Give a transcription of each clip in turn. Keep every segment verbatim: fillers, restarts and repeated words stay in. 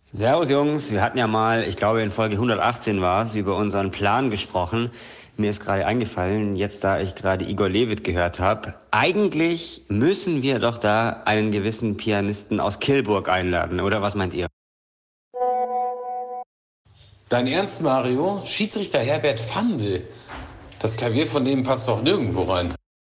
Servus Jungs, wir hatten ja mal, ich glaube in Folge hundertachtzehn war es, über unseren Plan gesprochen. Mir ist gerade eingefallen, jetzt da ich gerade Igor Levit gehört habe, eigentlich müssen wir doch da einen gewissen Pianisten aus Kilburg einladen, oder was meint ihr? Dein Ernst, Mario? Schiedsrichter Herbert Fandl. Das Klavier von dem passt doch nirgendwo rein.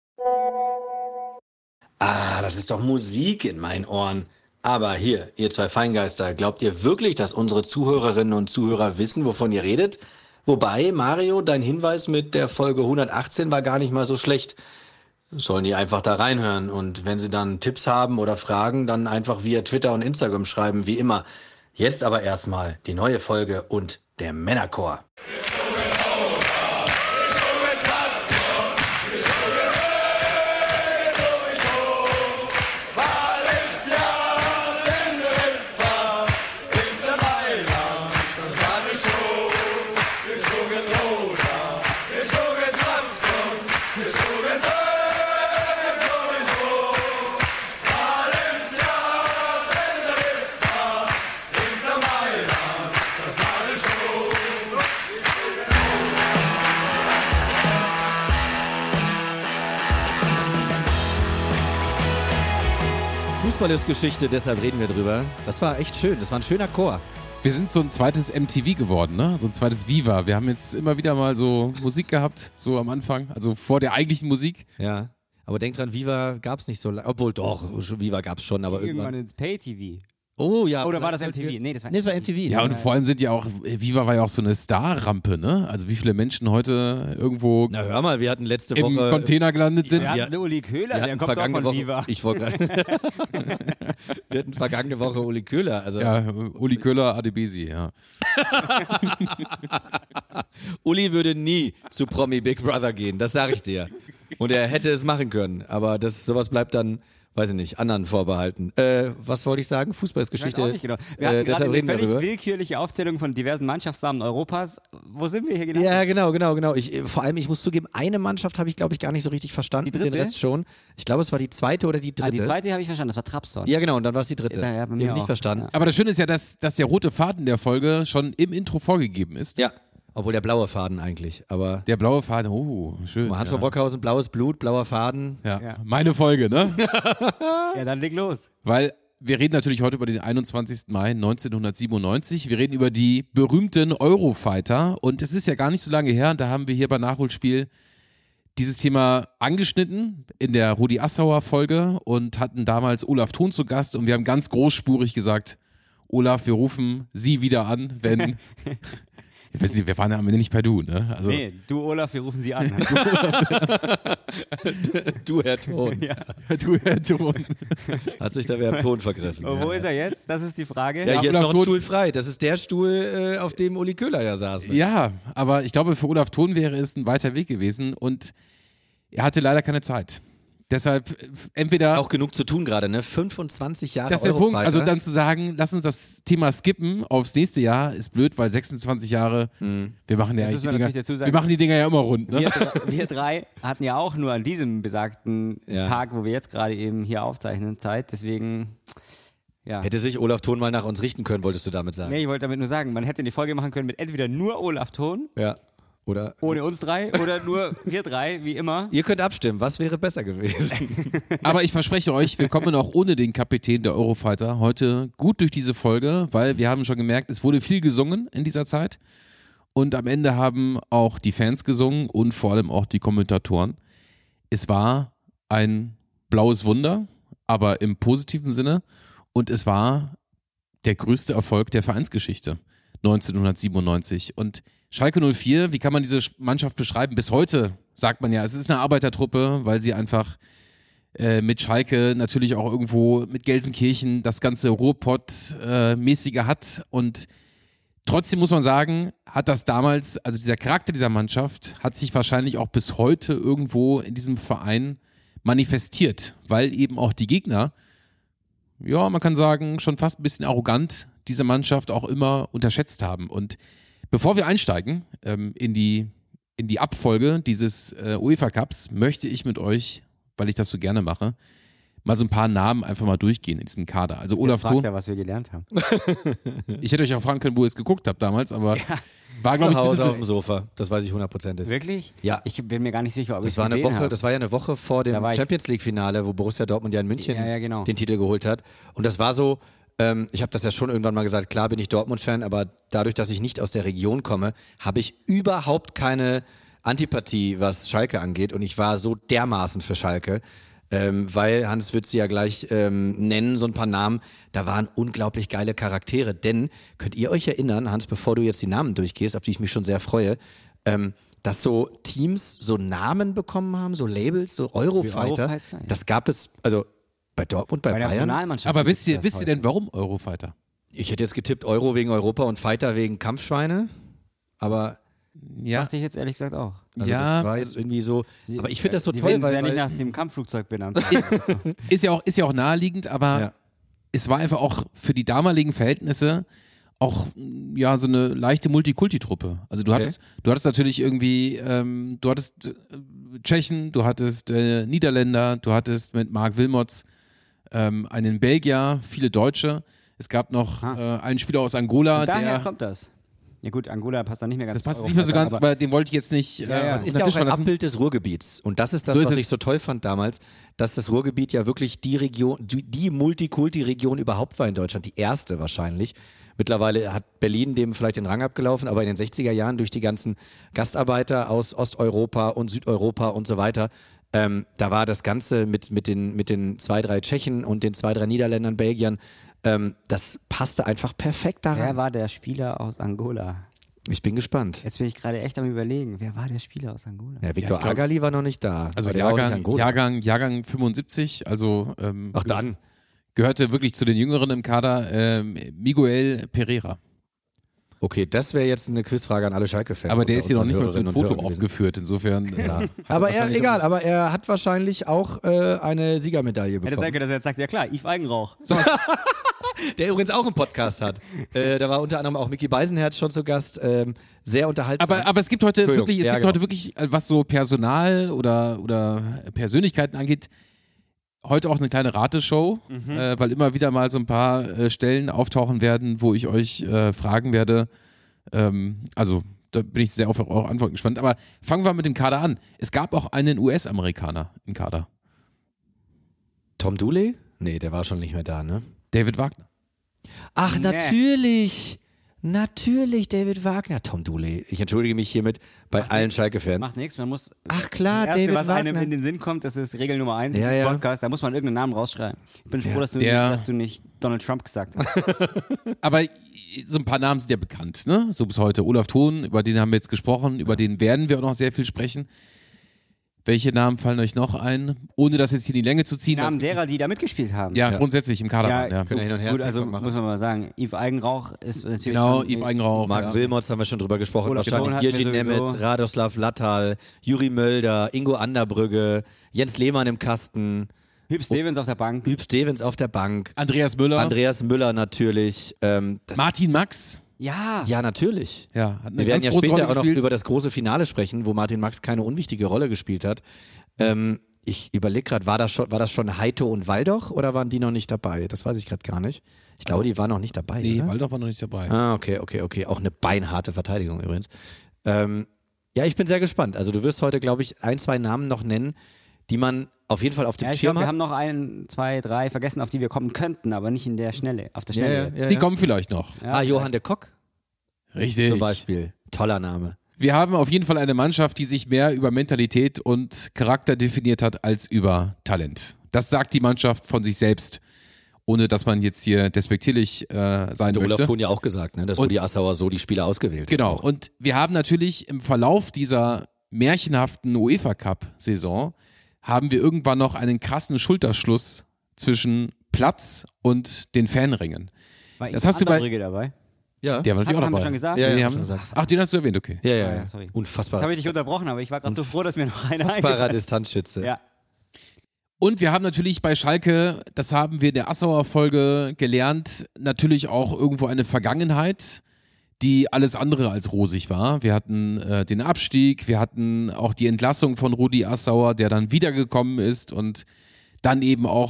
Ah, das ist doch Musik in meinen Ohren. Aber hier, ihr zwei Feingeister, glaubt ihr wirklich, dass unsere Zuhörerinnen und Zuhörer wissen, wovon ihr redet? Wobei, Mario, dein Hinweis mit der Folge hundertachtzehn war gar nicht mal so schlecht. Sollen die einfach da reinhören und wenn sie dann Tipps haben oder Fragen, dann einfach via Twitter und Instagram schreiben, wie immer. Jetzt aber erstmal die neue Folge und der Männerchor. Fußball ist Geschichte, deshalb reden wir drüber. Das war echt schön, das war ein schöner Chor. Wir sind so ein zweites M T V geworden, ne? So ein zweites Viva. Wir haben jetzt immer wieder mal so Musik gehabt, so am Anfang, also vor der eigentlichen Musik. Ja, aber denk dran, Viva gab's nicht so lange, obwohl doch, Viva gab's schon, aber irgendwann... Irgendwann ins Pay-T V. Oh ja. Oder war das M T V? Nee, das war, nee, das war M T V. Ja, und vor allem sind ja auch, Viva war ja auch so eine Star-Rampe, ne? Also wie viele Menschen heute irgendwo Na hör mal, wir hatten letzte im Woche... Container gelandet sind. Wir hatten Ja. ja. Uli Köhler, der kommt doch vergangene von Woche, Viva. Ich wollte gerade... Wir hatten vergangene Woche Uli Köhler. Also Ja, Uli Köhler, Adebisi, ja. Uli würde nie zu Promi Big Brother gehen, das sage ich dir. Und er hätte es machen können, aber das sowas bleibt dann, weiß ich nicht, anderen vorbehalten. Äh, was wollte ich sagen? Fußball ist Ich weiß Geschichte. auch nicht genau. Wir hatten äh, gerade deshalb eine reden wir völlig darüber. willkürliche Aufzählung von diversen Mannschaftsnamen Europas. Wo sind wir hier genau? Ja, genau, genau, genau. Ich, äh, vor allem, ich muss zugeben, eine Mannschaft habe ich, glaube ich, gar nicht so richtig verstanden. Die dritte? Den Rest schon. Ich glaube, es war die zweite oder die dritte. Ah, die zweite habe ich verstanden, das war Trabzon. Ja, genau, und dann war es die dritte. Ja, ja, bei mir die habe ich nicht auch. verstanden. Aber das Schöne ist ja, dass, dass der rote Faden der Folge schon im Intro vorgegeben ist. Ja, obwohl der blaue Faden eigentlich. Aber Der blaue Faden, oh, schön. Hans ja. von Brockhausen, blaues Blut, blauer Faden. Ja. Ja. Meine Folge, ne? Ja, dann leg los. Weil wir reden natürlich heute über den einundzwanzigsten Mai neunzehnhundertsiebenundneunzig. Wir reden über die berühmten Eurofighter. Und es ist ja gar nicht so lange her, da haben wir hier bei Nachholspiel dieses Thema angeschnitten in der Rudi Assauer Folge und hatten damals Olaf Thon zu Gast. Und wir haben ganz großspurig gesagt, Olaf, wir rufen Sie wieder an, wenn... Ich weiß nicht, wir waren ja am Ende nicht per Du, ne? Also, Nee, du Olaf, wir rufen sie an. Du, Herr Thon. Ja. du, Herr Thon. Hat sich da wer Thon vergriffen. Oh, wo ja. ist er jetzt? Das ist die Frage. Ja, hier ist Olaf noch ein Thon- Stuhl frei. Das ist der Stuhl, äh, auf dem Uli Köhler ja saß. Ne? Ja, aber ich glaube, für Olaf Thon wäre es ein weiter Weg gewesen und er hatte leider keine Zeit. Deshalb äh, entweder... Auch genug zu tun gerade, ne? fünfundzwanzig Jahre Das ist der Punkt, Eurofighter. also dann zu sagen, lass uns das Thema skippen aufs nächste Jahr, ist blöd, weil sechsundzwanzig Jahre, wir machen ja Das eigentlich die müssen wir Dinger, natürlich dazu sagen. wir machen die Dinger ja immer rund, ne? Wir, dr- wir drei hatten ja auch nur an diesem besagten Ja. Tag, wo wir jetzt gerade eben hier aufzeichnen, Zeit. Deswegen, ja. Hätte sich Olaf Thon mal nach uns richten können, wolltest du damit sagen? Nee, ich wollte damit nur sagen, man hätte eine Folge machen können mit entweder nur Olaf Thon, Ja. Oder? ohne uns drei, oder nur wir drei, wie immer. Ihr könnt abstimmen, was wäre besser gewesen? Aber ich verspreche euch, wir kommen auch ohne den Kapitän der Eurofighter heute gut durch diese Folge, weil wir haben schon gemerkt, es wurde viel gesungen in dieser Zeit und am Ende haben auch die Fans gesungen und vor allem auch die Kommentatoren. Es war ein blaues Wunder, aber im positiven Sinne und es war der größte Erfolg der Vereinsgeschichte neunzehnhundertsiebenundneunzig und Schalke null vier, wie kann man diese Mannschaft beschreiben? Bis heute sagt man ja, es ist eine Arbeitertruppe, weil sie einfach äh, mit Schalke natürlich auch irgendwo mit Gelsenkirchen das ganze Ruhrpott-mäßige äh, hat und trotzdem muss man sagen, hat das damals, also dieser Charakter dieser Mannschaft hat sich wahrscheinlich auch bis heute irgendwo in diesem Verein manifestiert, weil eben auch die Gegner, ja, man kann sagen, schon fast ein bisschen arrogant diese Mannschaft auch immer unterschätzt haben und bevor wir einsteigen ähm, in die, in die Abfolge dieses äh, UEFA Cups, möchte ich mit euch, weil ich das so gerne mache, mal so ein paar Namen einfach mal durchgehen in diesem Kader. Also Olaf Fragt Thon, er, was wir gelernt haben. ich hätte euch auch fragen können, wo ihr es geguckt habt damals, aber war, glaube Zu ich, ein Hause auf bisschen, dem Sofa, das weiß ich hundertprozentig. Wirklich? Ja. Ich bin mir gar nicht sicher, ob ich Das war, eine gesehen Woche, habe. das war ja eine Woche vor dem Da war ich- Champions League-Finale, wo Borussia Dortmund ja in München Ja, ja, genau. den Titel geholt hat. Und das war so, ähm, ich habe das ja schon irgendwann mal gesagt, klar bin ich Dortmund-Fan, aber dadurch, dass ich nicht aus der Region komme, habe ich überhaupt keine Antipathie, was Schalke angeht. Und ich war so dermaßen für Schalke. Ähm, weil, Hans wird sie ja gleich ähm, nennen, so ein paar Namen, da waren unglaublich geile Charaktere. Denn, könnt ihr euch erinnern, Hans, bevor du jetzt die Namen durchgehst, auf die ich mich schon sehr freue, ähm, dass so Teams so Namen bekommen haben, so Labels, so Eurofighter, Eurofighter, ja. das gab es, also bei Dortmund, bei, Bei der Bayern. Nationalmannschaft. aber gibt wisst ihr, es wisst das ihr denn, warum Eurofighter? Ich hätte jetzt getippt Euro wegen Europa und Fighter wegen Kampfschweine, aber heute. Ja, Dachte ich jetzt ehrlich gesagt auch. also ja, das war jetzt irgendwie so, aber ich finde das so Die toll, werden weil, ja nicht weil nach dem Kampfflugzeug benannt. ist ja auch, ist ja auch naheliegend, aber Ja. es war einfach auch für die damaligen Verhältnisse auch ja so eine leichte Multikulti-Truppe. Also du Okay. hattest, du hattest natürlich irgendwie, ähm, du hattest äh, Tschechen, du hattest äh, Niederländer, du hattest mit Marc Wilmots ähm, einen Belgier, viele Deutsche. Es gab noch äh, einen Spieler aus Angola, Und daher der kommt das. Ja gut, Angola passt da nicht mehr ganz das passt zu nicht mehr so ganz, Eurofighter, aber den wollte ich jetzt nicht äh, Ja, ja. auf Das den ist ja Tisch auch ein verlassen. Abbild des Ruhrgebiets. Und das ist das, So ist was es. ich so toll fand damals, dass das Ruhrgebiet ja wirklich die Region, die, die Multikulti-Region überhaupt war in Deutschland, die erste wahrscheinlich. Mittlerweile hat Berlin dem vielleicht den Rang abgelaufen, aber in den sechziger Jahren durch die ganzen Gastarbeiter aus Osteuropa und Südeuropa und so weiter, ähm, da war das Ganze mit, mit, den, mit den zwei, drei Tschechen und den zwei, drei Niederländern, Belgiern, ähm, das passte einfach perfekt daran. Wer war der Spieler aus Angola? Ich bin gespannt. Jetzt bin ich gerade echt am Überlegen. Wer war der Spieler aus Angola? Ja, Viktor ich glaub- Agali war noch nicht da. Also aber der war auch nicht Jahrgang, Angola. Jahrgang, Jahrgang fünfundsiebzig, also ähm, Ach dann. gehörte wirklich zu den Jüngeren im Kader, ähm, Miguel Pereira. Okay, das wäre jetzt eine Quizfrage an alle Schalke-Fans. Aber der unter ist hier noch unseren nicht mal für Hörerinnen ein und Foto Hörern gewesen. aufgeführt, insofern. Äh, hat Aber er er, wahrscheinlich egal, auch- aber er hat wahrscheinlich auch äh, eine Siegermedaille Hätte bekommen. sein können, dass er jetzt sagt, ja klar, Yves Eigenrauch. Der übrigens auch einen Podcast hat. äh, da war unter anderem auch Micky Beisenherz schon zu Gast. Ähm, sehr unterhaltsam. Aber, aber es gibt heute Entschuldigung, wirklich, es ja, gibt genau. heute wirklich, äh, was so Personal oder, oder Persönlichkeiten angeht, heute auch eine kleine Rateshow, Mhm. äh, weil immer wieder mal so ein paar äh, Stellen auftauchen werden, wo ich euch äh, fragen werde. Ähm, also da bin ich sehr auf eure Antworten gespannt. Aber fangen wir mit dem Kader an. Es gab auch einen U S-Amerikaner im Kader, Tom Dooley? Nee, der war schon nicht mehr da, ne? David Wagner. Ach, Nee. natürlich. Natürlich, David Wagner. Tom Dooley. Ich entschuldige mich hiermit bei allen Schalke-Fans. Macht nichts, man muss. Ach klar, das Erste, David was einem Wagner. in den Sinn kommt, das ist Regel Nummer eins Ja, im ja. Podcast, da muss man irgendeinen Namen rausschreiben. Ich bin froh, Ja. dass, du, Der- dass du nicht Donald Trump gesagt hast. Aber so ein paar Namen sind ja bekannt, ne? So bis heute. Olaf Thon, über den haben wir jetzt gesprochen, über den werden wir auch noch sehr viel sprechen. Welche Namen fallen euch noch ein? Ohne das jetzt hier in die Länge zu Die ziehen. Namen als- derer, die da mitgespielt haben. ja, Ja. grundsätzlich im Kader. waren, ja. Können wir hin und her gut, also machen. muss man mal sagen, Yves Eigenrauch ist natürlich. Genau, schon, Yves Eigenrauch. Marc ja. Wilmots haben wir schon drüber gesprochen. Olaf Thon Wahrscheinlich hatten wir Jirgin sowieso. Nemetz, Radoslav Lattal, Juri Mölder, Ingo Anderbrügge, Jens Lehmann im Kasten, Hüb Stevens auf der Bank. Hüb Stevens auf der Bank, Andreas Müller. Andreas Müller natürlich. Ähm, das, Martin Max. Ja. ja, natürlich. Ja, hat eine Wir werden ganz ja große später Rolle auch noch gespielt. über das große Finale sprechen, wo Martin Max keine unwichtige Rolle gespielt hat. Ähm, ich überlege gerade, war, das schon- war das schon Heito und Waldoch oder waren die noch nicht dabei? Das weiß ich gerade gar nicht. Ich glaube, die waren noch nicht dabei. Nee, oder? Waldorf war noch nicht dabei. Ah, okay, okay, okay. Auch eine beinharte Verteidigung übrigens. Ähm, ja, ich bin sehr gespannt. Also du wirst heute, glaube ich, ein, zwei Namen noch nennen, die man auf jeden Fall auf dem Ja, ich Schirm glaube, wir hat. haben noch ein, zwei, drei vergessen, auf die wir kommen könnten, aber nicht in der Schnelle, auf der Schnelle. ja, jetzt. ja, Die ja. kommen vielleicht noch. Ja, Ah, Johann de Kock Richtig. zum Beispiel. Toller Name. Wir haben auf jeden Fall eine Mannschaft, die sich mehr über Mentalität und Charakter definiert hat als über Talent. Das sagt die Mannschaft von sich selbst, ohne dass man jetzt hier despektierlich äh, sein Der Olaf möchte. Thon ja auch gesagt, ne, dass Und- Rudi Assauer so die Spieler ausgewählt Genau. hat. Und wir haben natürlich im Verlauf dieser märchenhaften UEFA Cup Saison haben wir irgendwann noch einen krassen Schulterschluss zwischen Platz und den Fanringen. War Das Yves hast du bei- Anderbrügge dabei? Ja, Der war natürlich Haben- auch haben wir dabei. schon gesagt? Ja, ja, Die haben haben, schon gesagt. ach, den hast du erwähnt, okay. ja, ja, Ah, ja. ja, sorry. Unfassbar. Jetzt habe ich dich unterbrochen, aber ich war gerade so froh, dass mir noch eine Unfassbarer eingefallen ist. Distanzschütze. Ja. Und wir haben natürlich bei Schalke, das haben wir in der Assauer Folge gelernt, natürlich auch irgendwo eine Vergangenheit, die alles andere als rosig war. Wir hatten äh, den Abstieg, wir hatten auch die Entlassung von Rudi Assauer, der dann wiedergekommen ist und dann eben auch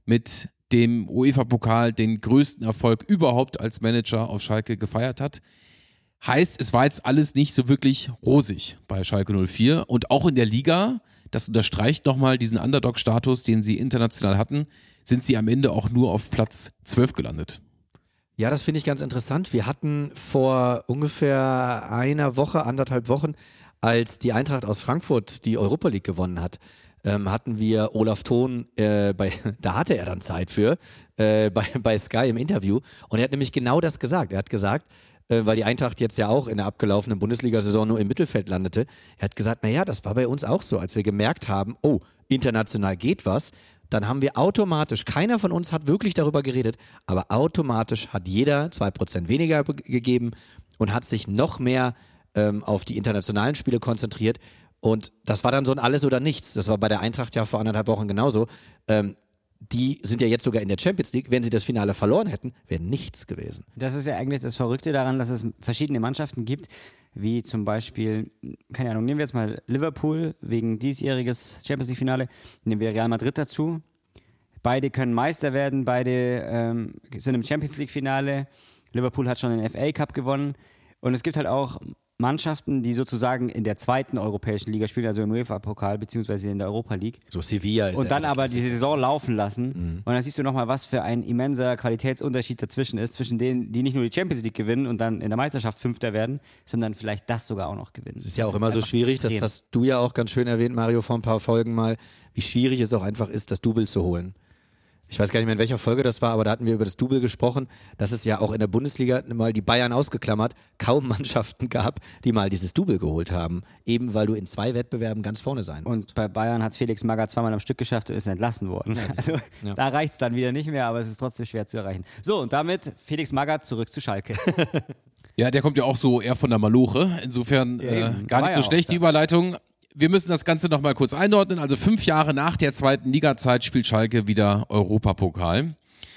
mit dem UEFA-Pokal den größten Erfolg überhaupt als Manager auf Schalke gefeiert hat. Heißt, es war jetzt alles nicht so wirklich rosig bei Schalke null vier und auch in der Liga, das unterstreicht nochmal diesen Underdog-Status, den sie international hatten, sind sie am Ende auch nur auf Platz zwölf gelandet. Ja, das finde ich ganz interessant. Wir hatten vor ungefähr einer Woche, anderthalb Wochen, als die Eintracht aus Frankfurt die Europa League gewonnen hat, ähm, hatten wir Olaf Thon, äh, bei, da hatte er dann Zeit für, äh, bei, bei Sky im Interview. Und er hat nämlich genau das gesagt. Er hat gesagt, äh, weil die Eintracht jetzt ja auch in der abgelaufenen Bundesliga-Saison nur im Mittelfeld landete, er hat gesagt, naja, das war bei uns auch so, als wir gemerkt haben, oh, international geht was, dann haben wir automatisch, keiner von uns hat wirklich darüber geredet, aber automatisch hat jeder zwei Prozent weniger be- gegeben und hat sich noch mehr ähm, auf die internationalen Spiele konzentriert. Und das war dann so ein Alles oder Nichts. Das war bei der Eintracht ja vor anderthalb Wochen genauso. Ähm, die sind ja jetzt sogar in der Champions League. Wenn sie das Finale verloren hätten, wäre nichts gewesen. Das ist ja eigentlich das Verrückte daran, dass es verschiedene Mannschaften gibt, wie zum Beispiel, keine Ahnung, nehmen wir jetzt mal Liverpool wegen diesjähriges Champions League Finale, nehmen wir Real Madrid dazu. Beide können Meister werden, beide ähm, sind im Champions League Finale. Liverpool hat schon den F A Cup gewonnen. Und es gibt halt auch Mannschaften, die sozusagen in der zweiten europäischen Liga spielen, also im UEFA-Pokal beziehungsweise in der Europa League. So Sevilla ist Und ja dann eine aber Klasse. die Saison laufen lassen. Mhm. Und dann siehst du nochmal, was für ein immenser Qualitätsunterschied dazwischen ist, zwischen denen, die nicht nur die Champions League gewinnen und dann in der Meisterschaft Fünfter werden, sondern vielleicht das sogar auch noch gewinnen. Das ist ja auch immer so schwierig, das extrem. hast du ja auch ganz schön erwähnt, Mario, vor ein paar Folgen mal, wie schwierig es auch einfach ist, das Double zu holen. Ich weiß gar nicht mehr, in welcher Folge das war, aber da hatten wir über das Double gesprochen, dass es ja auch in der Bundesliga, mal die Bayern ausgeklammert, kaum Mannschaften gab, die mal dieses Double geholt haben. Eben weil du in zwei Wettbewerben ganz vorne sein musst. Und bei Bayern hat es Felix Magath zweimal am Stück geschafft und ist entlassen worden. Also ja. da reicht es dann wieder nicht mehr, aber es ist trotzdem schwer zu erreichen. So, und damit Felix Magath zurück zu Schalke. Ja, der kommt ja auch so eher von der Maloche. Insofern Ja, äh, eben. gar War nicht ja so auch schlecht, da. die Überleitung. Wir müssen das Ganze nochmal kurz einordnen. Also fünf Jahre nach der zweiten Liga-Zeit spielt Schalke wieder Europapokal.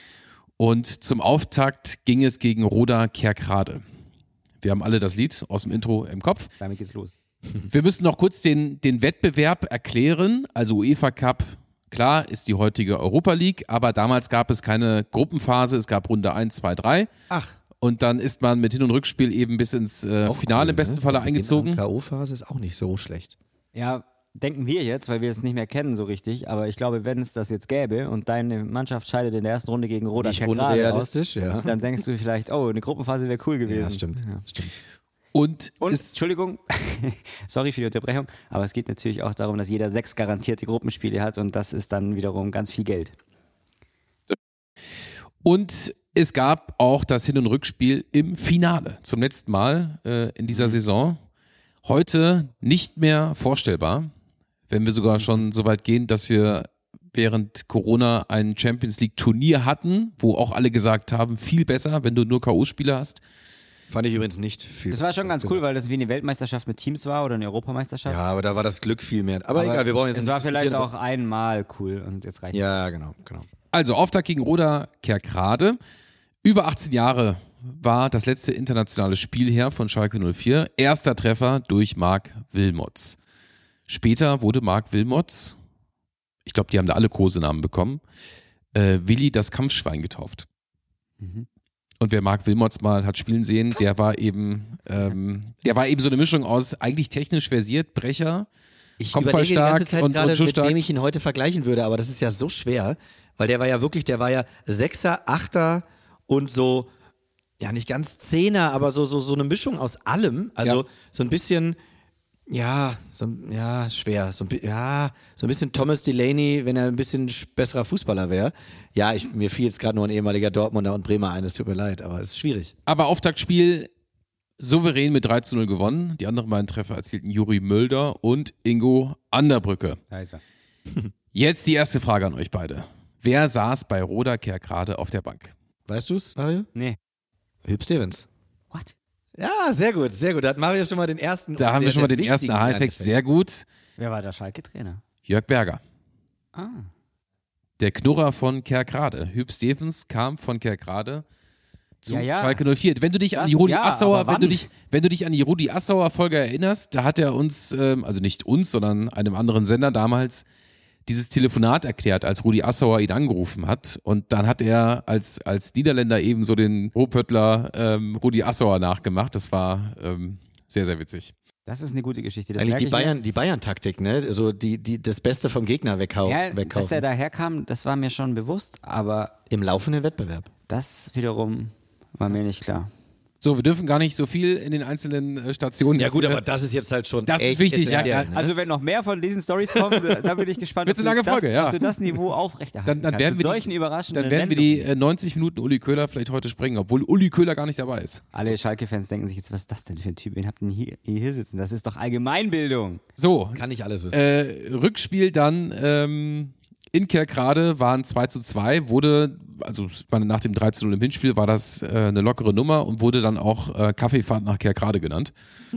Und zum Auftakt ging es gegen Roda Kerkrade. Wir haben alle das Lied aus dem Intro im Kopf. Damit geht's los. Wir müssen noch kurz den, den Wettbewerb erklären. Also UEFA Cup, klar, ist die heutige Europa League, aber damals gab es keine Gruppenphase. Es gab Runde eins, zwei, drei. Ach. Und dann ist man mit Hin- und Rückspiel eben bis ins äh, Auch Finale cool, im besten ne? Falle Der Beginn eingezogen. an K O-Phase ist auch nicht so schlecht. Ja, denken wir jetzt, weil wir es nicht mehr kennen so richtig, aber ich glaube, wenn es das jetzt gäbe und deine Mannschaft scheidet in der ersten Runde gegen Roda Nicht Kerkrade aus, unrealistisch, ja. dann denkst du vielleicht, oh, eine Gruppenphase wäre cool gewesen. Ja, stimmt. stimmt. Und, Und, es, Entschuldigung, sorry für die Unterbrechung, aber es geht natürlich auch darum, dass jeder sechs garantierte Gruppenspiele hat und das ist dann wiederum ganz viel Geld. und es gab auch das Hin- und Rückspiel im Finale. Zum letzten Mal äh, in dieser Saison. Heute nicht mehr vorstellbar, wenn wir sogar schon so weit gehen, dass wir während Corona ein Champions League Turnier hatten, wo auch alle gesagt haben, viel besser, wenn du nur K O-Spiele hast. Fand ich übrigens nicht viel. Das war schon ganz cool, weil das wie eine Weltmeisterschaft mit Teams war oder eine Europameisterschaft. Ja, aber da war das Glück viel mehr. Aber, Aber egal, wir brauchen jetzt es nicht war vielleicht diskutieren. auch einmal cool und jetzt reicht Ja, genau, genau. Also Auftakt gegen Roda Kerkrade. Über achtzehn Jahre war das letzte internationale Spiel her von Schalke null vier. Erster Treffer durch Marc Wilmots. Später wurde Marc Wilmots, ich glaube, die haben da alle Kosenamen bekommen, äh, Willi das Kampfschwein getauft. Mhm. Und wer Marc Wilmots mal hat spielen sehen, der war eben, ähm, der war eben so eine Mischung aus eigentlich technisch versiert, Brecher, Ich Kopfball überlege die ganze stark Zeit und- gerade, und Schuss mit stark. wem ich ihn heute vergleichen würde, aber das ist ja so schwer, weil der war ja wirklich, der war ja Sechser, Achter und so, ja nicht ganz Zehner, aber so, so, so eine Mischung aus allem. Also Ja. so ein bisschen, ja, so, ja, schwer. So ein, bi- ja, so ein bisschen Thomas Delaney, wenn er ein bisschen sch- besserer Fußballer wäre. Ja, ich, mir fiel jetzt gerade nur ein ehemaliger Dortmunder und Bremer ein, es tut mir leid, aber es ist schwierig. Aber Auftaktspiel souverän mit drei zu null gewonnen. Die anderen beiden Treffer erzielten Juri Mölder und Ingo Anderbrücke. Da ist er. Jetzt die erste Frage an euch beide. Wer saß bei Roda Kerkrade auf der Bank? Weißt du's, Mario? Nee. Hüb Stevens. What? Ja, sehr gut, sehr gut. Da hat Mario schon mal den ersten. Da haben wir sehr, schon mal sehr den ersten wichtigen Aha-Effekt. Lerneffekt. Sehr gut. Wer war der Schalke-Trainer? Jörg Berger. Ah. Der Knurrer von Kerkrade. Hüb Stevens kam von Kerkrade zu Ja, ja. Schalke null vier. Wenn du dich an Das- die Rudi ja, Assauer, aber wenn du wann? dich, wenn du dich an die Rudi Assauer Folge erinnerst, da hat er uns, ähm, also nicht uns, sondern einem anderen Sender damals, dieses Telefonat erklärt, als Rudi Assauer ihn angerufen hat. Und dann hat er als, als Niederländer eben so den Ruhrpöttler ähm, Rudi Assauer nachgemacht. Das war ähm, sehr, sehr witzig. Das ist eine gute Geschichte. Das Eigentlich merke die ich Bayern, mir. die Bayern-Taktik, ne? So die, die, das Beste vom Gegner wegkau Ja, dass wegkaufen. der daherkam, das war mir schon bewusst, aber Im laufenden Wettbewerb. das wiederum war mir nicht klar. So, wir dürfen gar nicht so viel in den einzelnen äh, Stationen. Ja jetzt gut, wieder- aber das ist jetzt halt schon Das ist echt wichtig, ja, essentiell, ja. ne? Also wenn noch mehr von diesen Stories kommen, da da bin ich gespannt, Wird's ob, eine du lange Folge, das, ja. ob du das Niveau aufrechterhalten Dann, dann kannst. werden Mit wir solchen die, überraschenden dann werden wir die Wendungen. äh, neunzig Minuten Uli Köhler vielleicht heute sprengen, obwohl Uli Köhler gar nicht dabei ist. Alle Schalke-Fans denken sich jetzt, was ist das denn für ein Typ? Wen habt ihr denn hier, hier sitzen? Das ist doch Allgemeinbildung. So, Kann nicht alles wissen. äh, Rückspiel dann ähm, in Kerkrade waren zwei zu zwei, wurde, also nach dem drei zu null im Hinspiel war das äh, eine lockere Nummer und wurde dann auch äh, Kaffeefahrt nach Kerkrade genannt.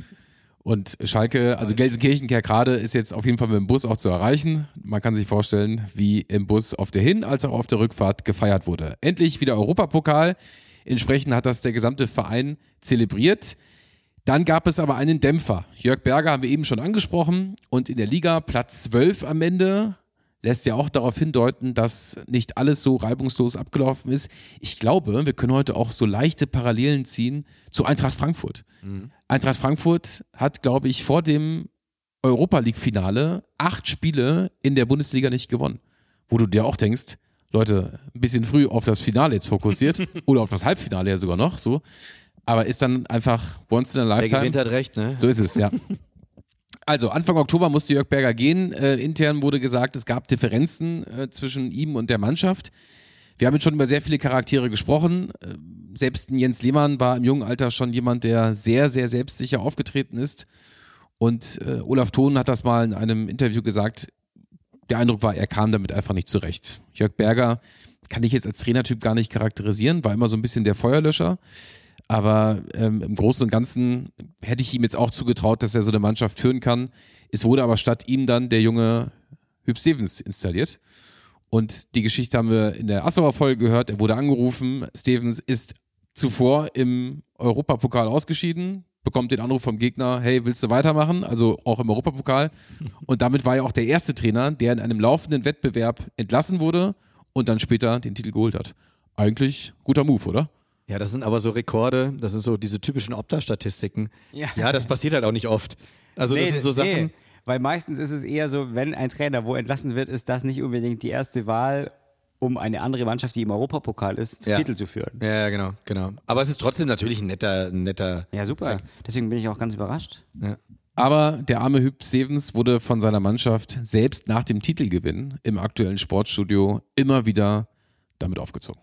Und Schalke, also Gelsenkirchen, Kerkrade ist jetzt auf jeden Fall mit dem Bus auch zu erreichen. Man kann sich vorstellen, wie im Bus auf der Hin- als auch auf der Rückfahrt gefeiert wurde. Endlich wieder Europapokal. Entsprechend hat das der gesamte Verein zelebriert. Dann gab es aber einen Dämpfer. Jörg Berger haben wir eben schon angesprochen und in der Liga Platz zwölf am Ende lässt ja auch darauf hindeuten, dass nicht alles so reibungslos abgelaufen ist. Ich glaube, wir können heute auch so leichte Parallelen ziehen zu Eintracht Frankfurt. Mhm. Eintracht Frankfurt hat, glaube ich, vor dem Europa-League-Finale acht Spiele in der Bundesliga nicht gewonnen. Wo du dir auch denkst, Leute, ein bisschen früh auf das Finale jetzt fokussiert oder auf das Halbfinale ja sogar noch so. Aber ist dann einfach once in a Wer lifetime. gewinnt, hat recht, ne? So ist es, ja. Also Anfang Oktober musste Jörg Berger gehen. Äh, intern wurde gesagt, es gab Differenzen äh, zwischen ihm und der Mannschaft. Wir haben jetzt schon über sehr viele Charaktere gesprochen. Äh, selbst ein Jens Lehmann war im jungen Alter schon jemand, der sehr, sehr selbstsicher aufgetreten ist. Und äh, Olaf Thon hat das mal in einem Interview gesagt. Der Eindruck war, er kam damit einfach nicht zurecht. Jörg Berger kann ich jetzt als Trainertyp gar nicht charakterisieren, war immer so ein bisschen der Feuerlöscher. Aber ähm, im Großen und Ganzen hätte ich ihm jetzt auch zugetraut, dass er so eine Mannschaft führen kann. Es wurde aber statt ihm dann der junge Hüb Stevens installiert. Und die Geschichte haben wir in der Assauer Folge gehört. Er wurde angerufen. Stevens ist zuvor im Europapokal ausgeschieden, bekommt den Anruf vom Gegner, hey, willst du weitermachen? Also auch im Europapokal. Und damit war er auch der erste Trainer, der in einem laufenden Wettbewerb entlassen wurde und dann später den Titel geholt hat. Eigentlich guter Move, oder? Ja, das sind aber so Rekorde, das sind so diese typischen Opta-Statistiken. Ja. Ja, das passiert halt auch nicht oft. Also das sind so Sachen. nee, weil meistens ist es eher so, wenn ein Trainer wo entlassen wird, ist das nicht unbedingt die erste Wahl, um eine andere Mannschaft, die im Europapokal ist, zum Ja. Titel zu führen. Ja, ja, genau, genau. Aber es ist trotzdem natürlich ein netter, ein netter. Ja, super. Deswegen bin ich auch ganz überrascht. Ja. Aber der arme Hüb Stevens wurde von seiner Mannschaft selbst nach dem Titelgewinn im aktuellen Sportstudio immer wieder damit aufgezogen.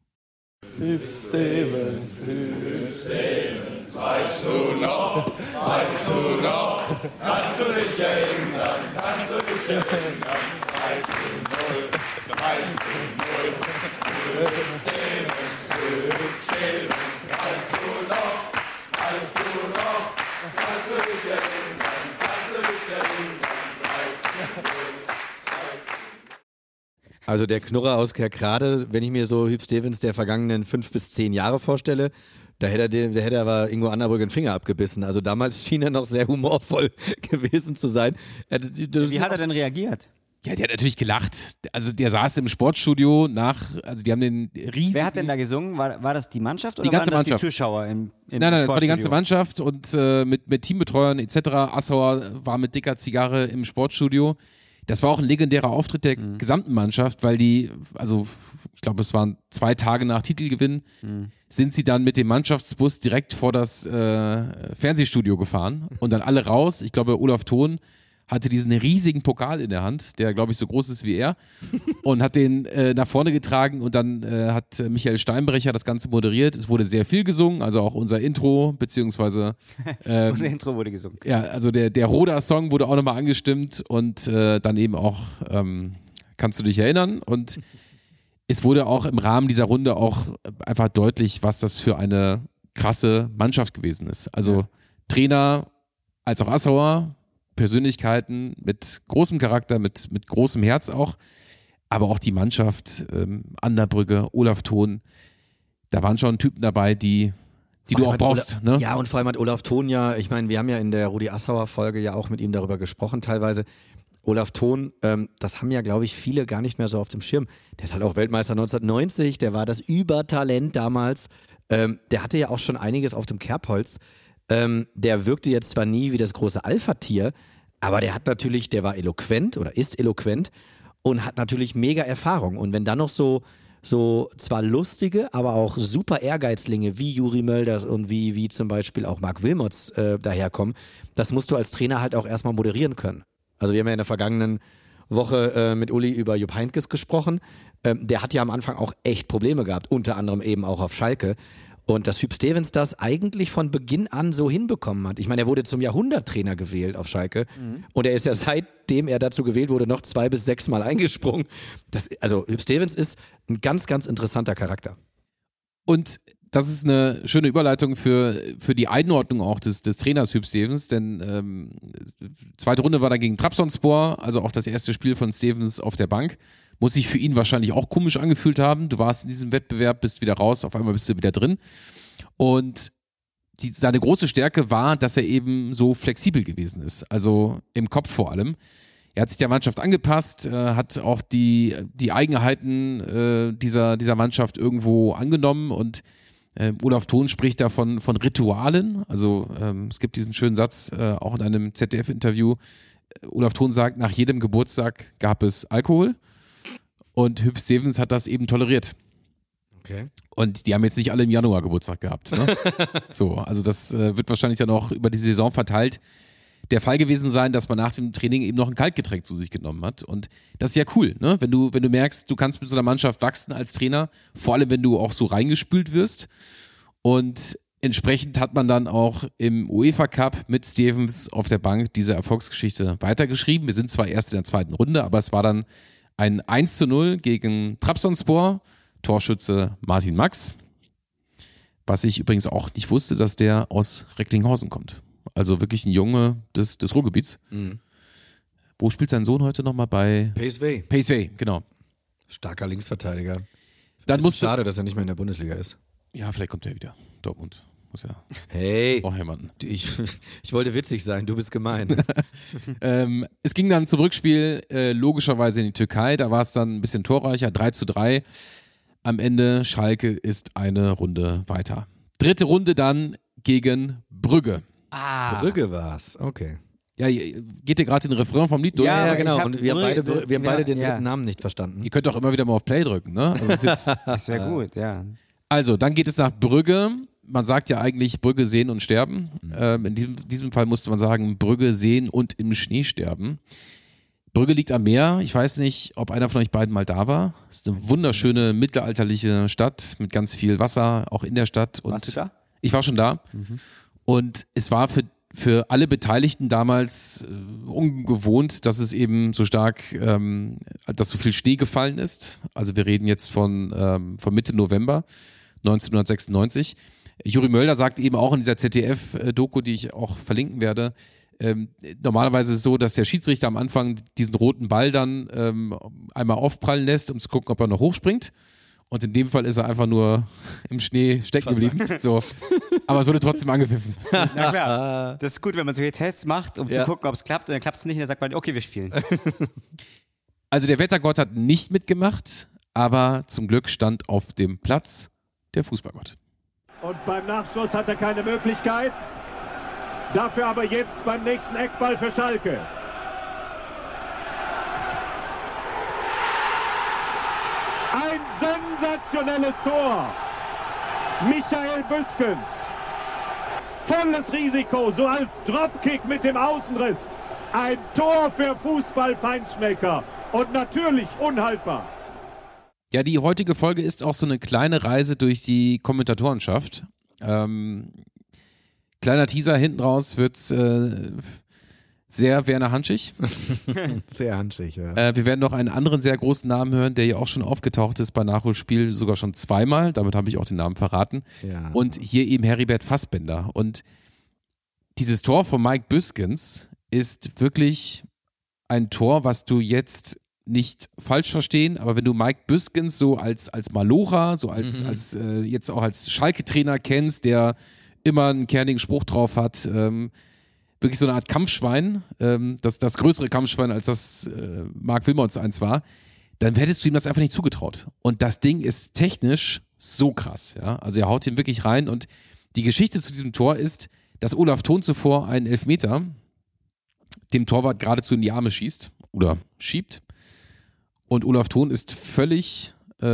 Hüb Stevens, Hüb Stevens, weißt du noch, weißt du noch, kannst du dich erinnern, kannst du dich erinnern, drei zu null, drei zu null, Hüb Stevens, Hüb Stevens, weißt du noch, weißt du noch, kannst du dich erinnern, kannst du dich erinnern, drei zu null, drei zu null. Also der Knurrer aus Kerkrade, wenn ich mir so Hüb Stevens der vergangenen fünf bis zehn Jahre vorstelle, da hätte er, den, da hätte er aber Ingo Anderbrück den Finger abgebissen. Also damals schien er noch sehr humorvoll gewesen zu sein. Er, das Wie hat er denn reagiert? Ja, der hat natürlich gelacht. Also der saß im Sportstudio nach, also die haben den riesigen... Wer hat denn da gesungen? War, war das die Mannschaft oder Die ganze waren das Mannschaft. die Zuschauer im, im Nein, nein, das war die ganze Sportstudio? Mannschaft und äh, mit, mit Teambetreuern et cetera. Assauer war mit dicker Zigarre im Sportstudio. Das war auch ein legendärer Auftritt der Mhm. gesamten Mannschaft, weil die, also ich glaube, es waren zwei Tage nach Titelgewinn, Mhm. sind sie dann mit dem Mannschaftsbus direkt vor das äh, Fernsehstudio gefahren und dann alle raus. Ich glaube, Olaf Thon hatte diesen riesigen Pokal in der Hand, der, glaube ich, so groß ist wie er, und hat den äh, nach vorne getragen und dann äh, hat äh, Michael Steinbrecher das Ganze moderiert. Es wurde sehr viel gesungen, also auch unser Intro, beziehungsweise ähm, Unser Intro wurde gesungen. ja, also der, der Roda-Song wurde auch nochmal angestimmt und äh, dann eben auch, ähm, kannst du dich erinnern? Und es wurde auch im Rahmen dieser Runde auch einfach deutlich, was das für eine krasse Mannschaft gewesen ist. Also ja. Trainer als auch Assauer, Persönlichkeiten mit großem Charakter, mit, mit großem Herz auch, aber auch die Mannschaft, ähm, Anderbrügge, Olaf Thon, da waren schon Typen dabei, die, die du auch brauchst. Olaf, ne? Ja, und vor allem hat Olaf Thon ja, ich meine, wir haben ja in der Rudi Assauer Folge ja auch mit ihm darüber gesprochen teilweise, Olaf Thon, ähm, das haben ja, glaube ich, viele gar nicht mehr so auf dem Schirm. Der ist halt auch Weltmeister neunzehnhundertneunzig, der war das Übertalent damals. Ähm, der hatte ja auch schon einiges auf dem Kerbholz. Ähm, der wirkte jetzt zwar nie wie das große Alpha-Tier, aber der hat natürlich, der war eloquent oder ist eloquent und hat natürlich mega Erfahrung. Und wenn dann noch so, so zwar lustige, aber auch super Ehrgeizlinge wie Juri Mölders und wie, wie zum Beispiel auch Marc Wilmots äh, daherkommen, das musst du als Trainer halt auch erstmal moderieren können. Also wir haben ja in der vergangenen Woche äh, mit Uli über Jupp Heynckes gesprochen. Ähm, der hat ja am Anfang auch echt Probleme gehabt, unter anderem eben auch auf Schalke. Und dass Huub Stevens das eigentlich von Beginn an so hinbekommen hat. Ich meine, er wurde zum Jahrhunderttrainer gewählt auf Schalke. Mhm. Und er ist ja seitdem er dazu gewählt wurde, noch zwei bis sechs Mal eingesprungen. Das, also Huub Stevens ist ein ganz, ganz interessanter Charakter. Und das ist eine schöne Überleitung für, für die Einordnung auch des, des Trainers Huub Stevens, denn ähm, zweite Runde war dann gegen Trabzonspor, also auch das erste Spiel von Stevens auf der Bank. Muss sich für ihn wahrscheinlich auch komisch angefühlt haben. Du warst in diesem Wettbewerb, bist wieder raus, auf einmal bist du wieder drin. Und die, seine große Stärke war, dass er eben so flexibel gewesen ist, also im Kopf vor allem. Er hat sich der Mannschaft angepasst, äh, hat auch die, die Eigenheiten äh, dieser, dieser Mannschaft irgendwo angenommen und äh, Olaf Thon spricht da von, von Ritualen. Also ähm, es gibt diesen schönen Satz, äh, auch in einem Z D F-Interview. Olaf Thon sagt, nach jedem Geburtstag gab es Alkohol und Huub Stevens hat das eben toleriert. Okay. Und die haben jetzt nicht alle im Januar Geburtstag gehabt. Ne? So, also das äh, wird wahrscheinlich dann auch über die Saison verteilt der Fall gewesen sein, dass man nach dem Training eben noch ein Kaltgetränk zu sich genommen hat. Und das ist ja cool, ne? Wenn du, wenn du merkst, du kannst mit so einer Mannschaft wachsen als Trainer, vor allem wenn du auch so reingespült wirst. Und entsprechend hat man dann auch im UEFA Cup mit Stevens auf der Bank diese Erfolgsgeschichte weitergeschrieben. Wir sind zwar erst in der zweiten Runde, aber es war dann ein eins zu null gegen Trabzonspor, Torschütze Martin Max. Was ich übrigens auch nicht wusste, dass der aus Recklinghausen kommt. Also wirklich ein Junge des, des Ruhrgebiets. Mhm. Wo spielt sein Sohn heute nochmal? Bei P S V. P S V, genau. Starker Linksverteidiger. Dann musst Schade, dass er nicht mehr in der Bundesliga ist. Ja, vielleicht kommt er wieder. Dortmund muss ja. Hey, braucht jemanden. Ich, ich wollte witzig sein, du bist gemein. ähm, es ging dann zum Rückspiel äh, logischerweise in die Türkei. Da war es dann ein bisschen torreicher, drei zu drei. Am Ende, Schalke ist eine Runde weiter. Dritte Runde dann gegen Brügge. Ah. Brügge war's, okay. Ja, geht ihr gerade den Refrain vom Lied durch? Ja, ja genau. hab Und wir haben beide, wir haben ja, beide den ja. dritten Namen nicht verstanden. Ihr könnt auch immer wieder mal auf Play drücken, ne? Also das, jetzt, das wäre gut, ja. Also, dann geht es nach Brügge. Man sagt ja eigentlich Brügge sehen und sterben. Mhm. Ähm, in diesem, diesem Fall musste man sagen, Brügge sehen und im Schnee sterben. Brügge liegt am Meer. Ich weiß nicht, ob einer von euch beiden mal da war. Es ist eine wunderschöne mittelalterliche Stadt mit ganz viel Wasser, auch in der Stadt. Und Warst du da? Ich war schon da. Mhm. Und es war für für alle Beteiligten damals äh, ungewohnt, dass es eben so stark, ähm, dass so viel Schnee gefallen ist. Also wir reden jetzt von, ähm, von Mitte November neunzehnhundertsechsundneunzig. Juri Mölder sagt eben auch in dieser Z D F-Doku, die ich auch verlinken werde, ähm, normalerweise ist es so, dass der Schiedsrichter am Anfang diesen roten Ball dann ähm, einmal aufprallen lässt, um zu gucken, ob er noch hochspringt. Und in dem Fall ist er einfach nur im Schnee stecken geblieben. So. Aber es wurde trotzdem angepfiffen. Na klar, das ist gut, wenn man solche Tests macht, um ja. zu gucken, ob es klappt. Und dann klappt es nicht und dann sagt man, okay, wir spielen. Also der Wettergott hat nicht mitgemacht, aber zum Glück stand auf dem Platz der Fußballgott. Und beim Nachschuss hat er keine Möglichkeit. Dafür aber jetzt beim nächsten Eckball für Schalke. Ein sensationelles Tor. Michael Büskens. Volles Risiko, so als Dropkick mit dem Außenriss. Ein Tor für Fußball-Feinschmecker. Und natürlich unhaltbar. Ja, die heutige Folge ist auch so eine kleine Reise durch die Kommentatorenschaft. Ähm, kleiner Teaser, hinten raus wird's äh, sehr Werner Hanschig. Sehr Hanschig, ja. Äh, wir werden noch einen anderen sehr großen Namen hören, der ja auch schon aufgetaucht ist bei Nachholspiel, sogar schon zweimal. Damit habe ich auch den Namen verraten. Ja. Und hier eben Heribert Fassbender. Und dieses Tor von Mike Büskens ist wirklich ein Tor, was du jetzt nicht falsch verstehen, aber wenn du Mike Büskens so als, als Malocher, so als, mhm. als äh, jetzt auch als Schalke-Trainer kennst, der immer einen kernigen Spruch drauf hat, ähm, wirklich so eine Art Kampfschwein, ähm, das, das größere Kampfschwein, als das äh, Mark Wilmots eins war, dann hättest du ihm das einfach nicht zugetraut. Und das Ding ist technisch so krass. Ja? Also er haut ihn wirklich rein und die Geschichte zu diesem Tor ist, dass Olaf Thon zuvor einen Elfmeter dem Torwart geradezu in die Arme schießt oder schiebt. Und Olaf Thon ist völlig,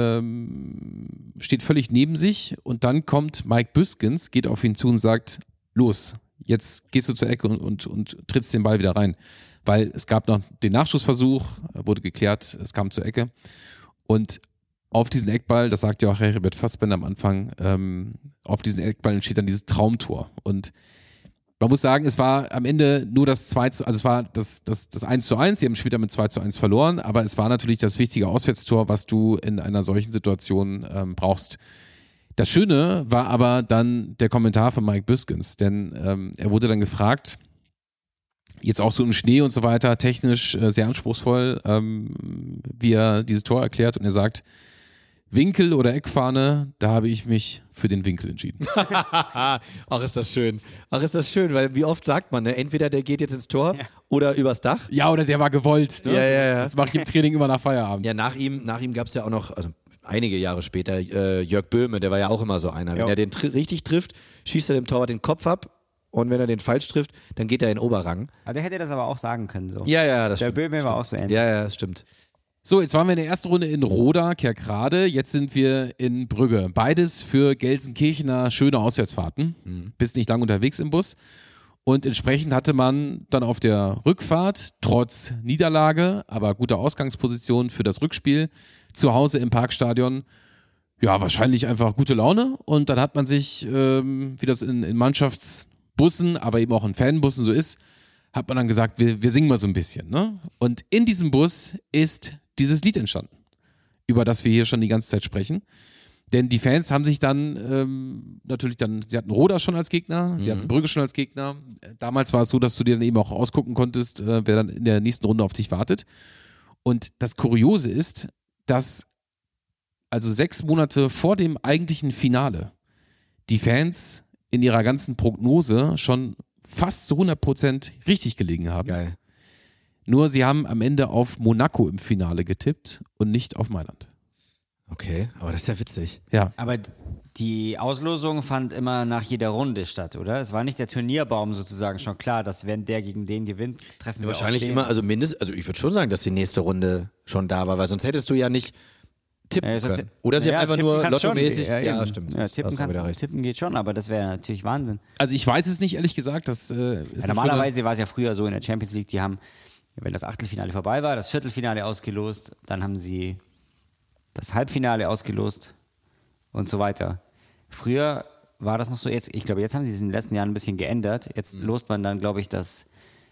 ähm, steht völlig neben sich und dann kommt Mike Büskens, geht auf ihn zu und sagt, los, jetzt gehst du zur Ecke und, und, und trittst den Ball wieder rein. Weil es gab noch den Nachschussversuch, wurde geklärt, es kam zur Ecke. Und auf diesen Eckball, das sagt ja auch Herbert Fassbender am Anfang, ähm, auf diesen Eckball entsteht dann dieses Traumtor. Und man muss sagen, es war am Ende nur das zwei zu, also es war das, das, das eins zu eins, sie haben später mit zwei zu eins verloren, aber es war natürlich das wichtige Auswärtstor, was du in einer solchen Situation ähm, brauchst. Das Schöne war aber dann der Kommentar von Mike Büskens, denn ähm, er wurde dann gefragt, jetzt auch so im Schnee und so weiter, technisch äh, sehr anspruchsvoll, ähm, wie er dieses Tor erklärt und er sagt, Winkel oder Eckfahne, da habe ich mich für den Winkel entschieden. Ach, ist das schön. Ach, ist das schön, weil wie oft sagt man, ne? Entweder der geht jetzt ins Tor ja. oder übers Dach. Ja, oder der war gewollt. Ne? Ja, ja, ja. Das mache ich im Training immer nach Feierabend. Ja, nach ihm, nach ihm gab es ja auch noch, also einige Jahre später, äh, Jörg Böhme, der war ja auch immer so einer. Wenn jo. er den tr- richtig trifft, schießt er dem Torwart den Kopf ab. Und wenn er den falsch trifft, dann geht er in Oberrang. Aber der hätte das aber auch sagen können. So. Ja, ja, das der stimmt. Der Böhme war stimmt. auch so ähnlich. Ja, ja, das stimmt. So, jetzt waren wir in der ersten Runde in Roda, Kerkrade. Jetzt sind wir in Brügge. Beides für Gelsenkirchener schöne Auswärtsfahrten. Mhm. Bist nicht lang unterwegs im Bus. Und entsprechend hatte man dann auf der Rückfahrt, trotz Niederlage, aber guter Ausgangsposition für das Rückspiel, zu Hause im Parkstadion, ja, wahrscheinlich einfach gute Laune. Und dann hat man sich, ähm, wie das in, in Mannschafts- Bussen, aber eben auch in Fanbussen so ist, hat man dann gesagt, wir, wir singen mal so ein bisschen. Ne? Und in diesem Bus ist dieses Lied entstanden, über das wir hier schon die ganze Zeit sprechen. Denn die Fans haben sich dann ähm, natürlich dann, sie hatten Roda schon als Gegner, sie mhm. hatten Brügge schon als Gegner. Damals war es so, dass du dir dann eben auch ausgucken konntest, äh, wer dann in der nächsten Runde auf dich wartet. Und das Kuriose ist, dass also sechs Monate vor dem eigentlichen Finale die Fans in ihrer ganzen Prognose schon fast zu hundert Prozent richtig gelegen haben. Geil. Nur sie haben am Ende auf Monaco im Finale getippt und nicht auf Mailand. Okay, aber das ist ja witzig. Ja. Aber die Auslosung fand immer nach jeder Runde statt, oder? Es war nicht der Turnierbaum sozusagen schon klar, dass wenn der gegen den gewinnt, treffen ja, wir wahrscheinlich auch den. immer, also mindestens, also ich würde schon sagen, dass die nächste Runde schon da war, weil sonst hättest du ja nicht tippen ja, können. Oder sie ja, haben einfach nur lottomäßig. Ja, ja, stimmt. Ja, tippen, kannst, tippen geht schon, aber das wäre natürlich Wahnsinn. Also ich weiß es nicht, ehrlich gesagt. Das, äh, ist ja, normalerweise war es ja früher so in der Champions League, die haben, wenn das Achtelfinale vorbei war, das Viertelfinale ausgelost, dann haben sie das Halbfinale ausgelost und so weiter. Früher war das noch so, jetzt, ich glaube, jetzt haben sie es in den letzten Jahren ein bisschen geändert. Jetzt mhm. lost man dann, glaube ich, das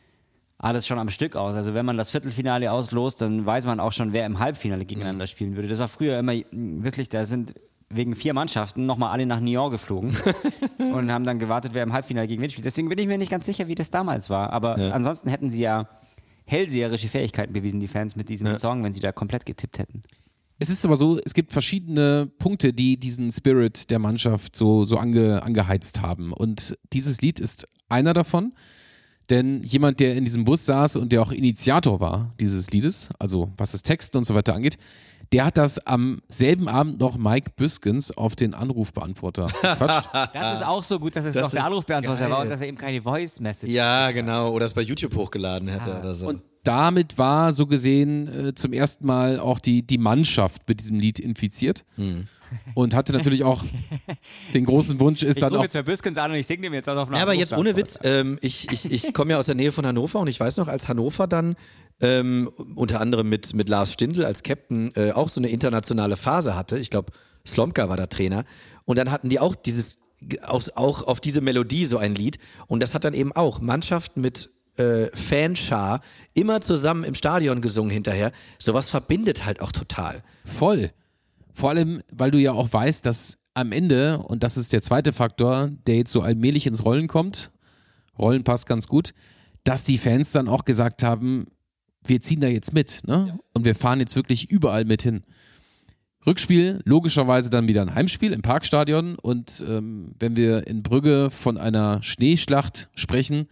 alles schon am Stück aus. Also wenn man das Viertelfinale auslost, dann weiß man auch schon, wer im Halbfinale gegeneinander mhm. spielen würde. Das war früher immer wirklich, da sind wegen vier Mannschaften nochmal alle nach Nyon geflogen und haben dann gewartet, wer im Halbfinale gegen wen spielt. Deswegen bin ich mir nicht ganz sicher, wie das damals war. Aber ja. ansonsten hätten sie ja hellseherische Fähigkeiten bewiesen, die Fans mit diesem ja. Song, wenn sie da komplett getippt hätten. Es ist aber so, es gibt verschiedene Punkte, die diesen Spirit der Mannschaft so, so ange, angeheizt haben. Und dieses Lied ist einer davon. Denn jemand, der in diesem Bus saß und der auch Initiator war dieses Liedes, also was das Texten und so weiter angeht, der hat das am selben Abend noch Mike Büskens auf den Anrufbeantworter gequatscht. Das ist auch so gut, dass es das noch der Anrufbeantworter geil. war und dass er eben keine Voice-Message Ja, hat. genau. Oder es bei YouTube hochgeladen hätte ah. oder so. Und damit war so gesehen äh, zum ersten Mal auch die, die Mannschaft mit diesem Lied infiziert. Hm. Und hatte natürlich auch den großen Wunsch, ist ich dann auch... Ich jetzt mal Büskens an und ich singe dem jetzt auch auf eine Ja, aber jetzt ohne Witz, ähm, ich, ich, ich komme ja aus der Nähe von Hannover und ich weiß noch, als Hannover dann ähm, unter anderem mit, mit Lars Stindl als Captain äh, auch so eine internationale Phase hatte, ich glaube, Slomka war der Trainer, und dann hatten die auch dieses, auch, auch auf diese Melodie so ein Lied, und das hat dann eben auch Mannschaften mit äh, Fanschar immer zusammen im Stadion gesungen hinterher. Sowas verbindet halt auch total. Voll. Vor allem, weil du ja auch weißt, dass am Ende, und das ist der zweite Faktor, der jetzt so allmählich ins Rollen kommt, Rollen passt ganz gut, dass die Fans dann auch gesagt haben, wir ziehen da jetzt mit, ne? Ja. Und wir fahren jetzt wirklich überall mit hin. Rückspiel, logischerweise dann wieder ein Heimspiel im Parkstadion, und ähm, wenn wir in Brügge von einer Schneeschlacht sprechen,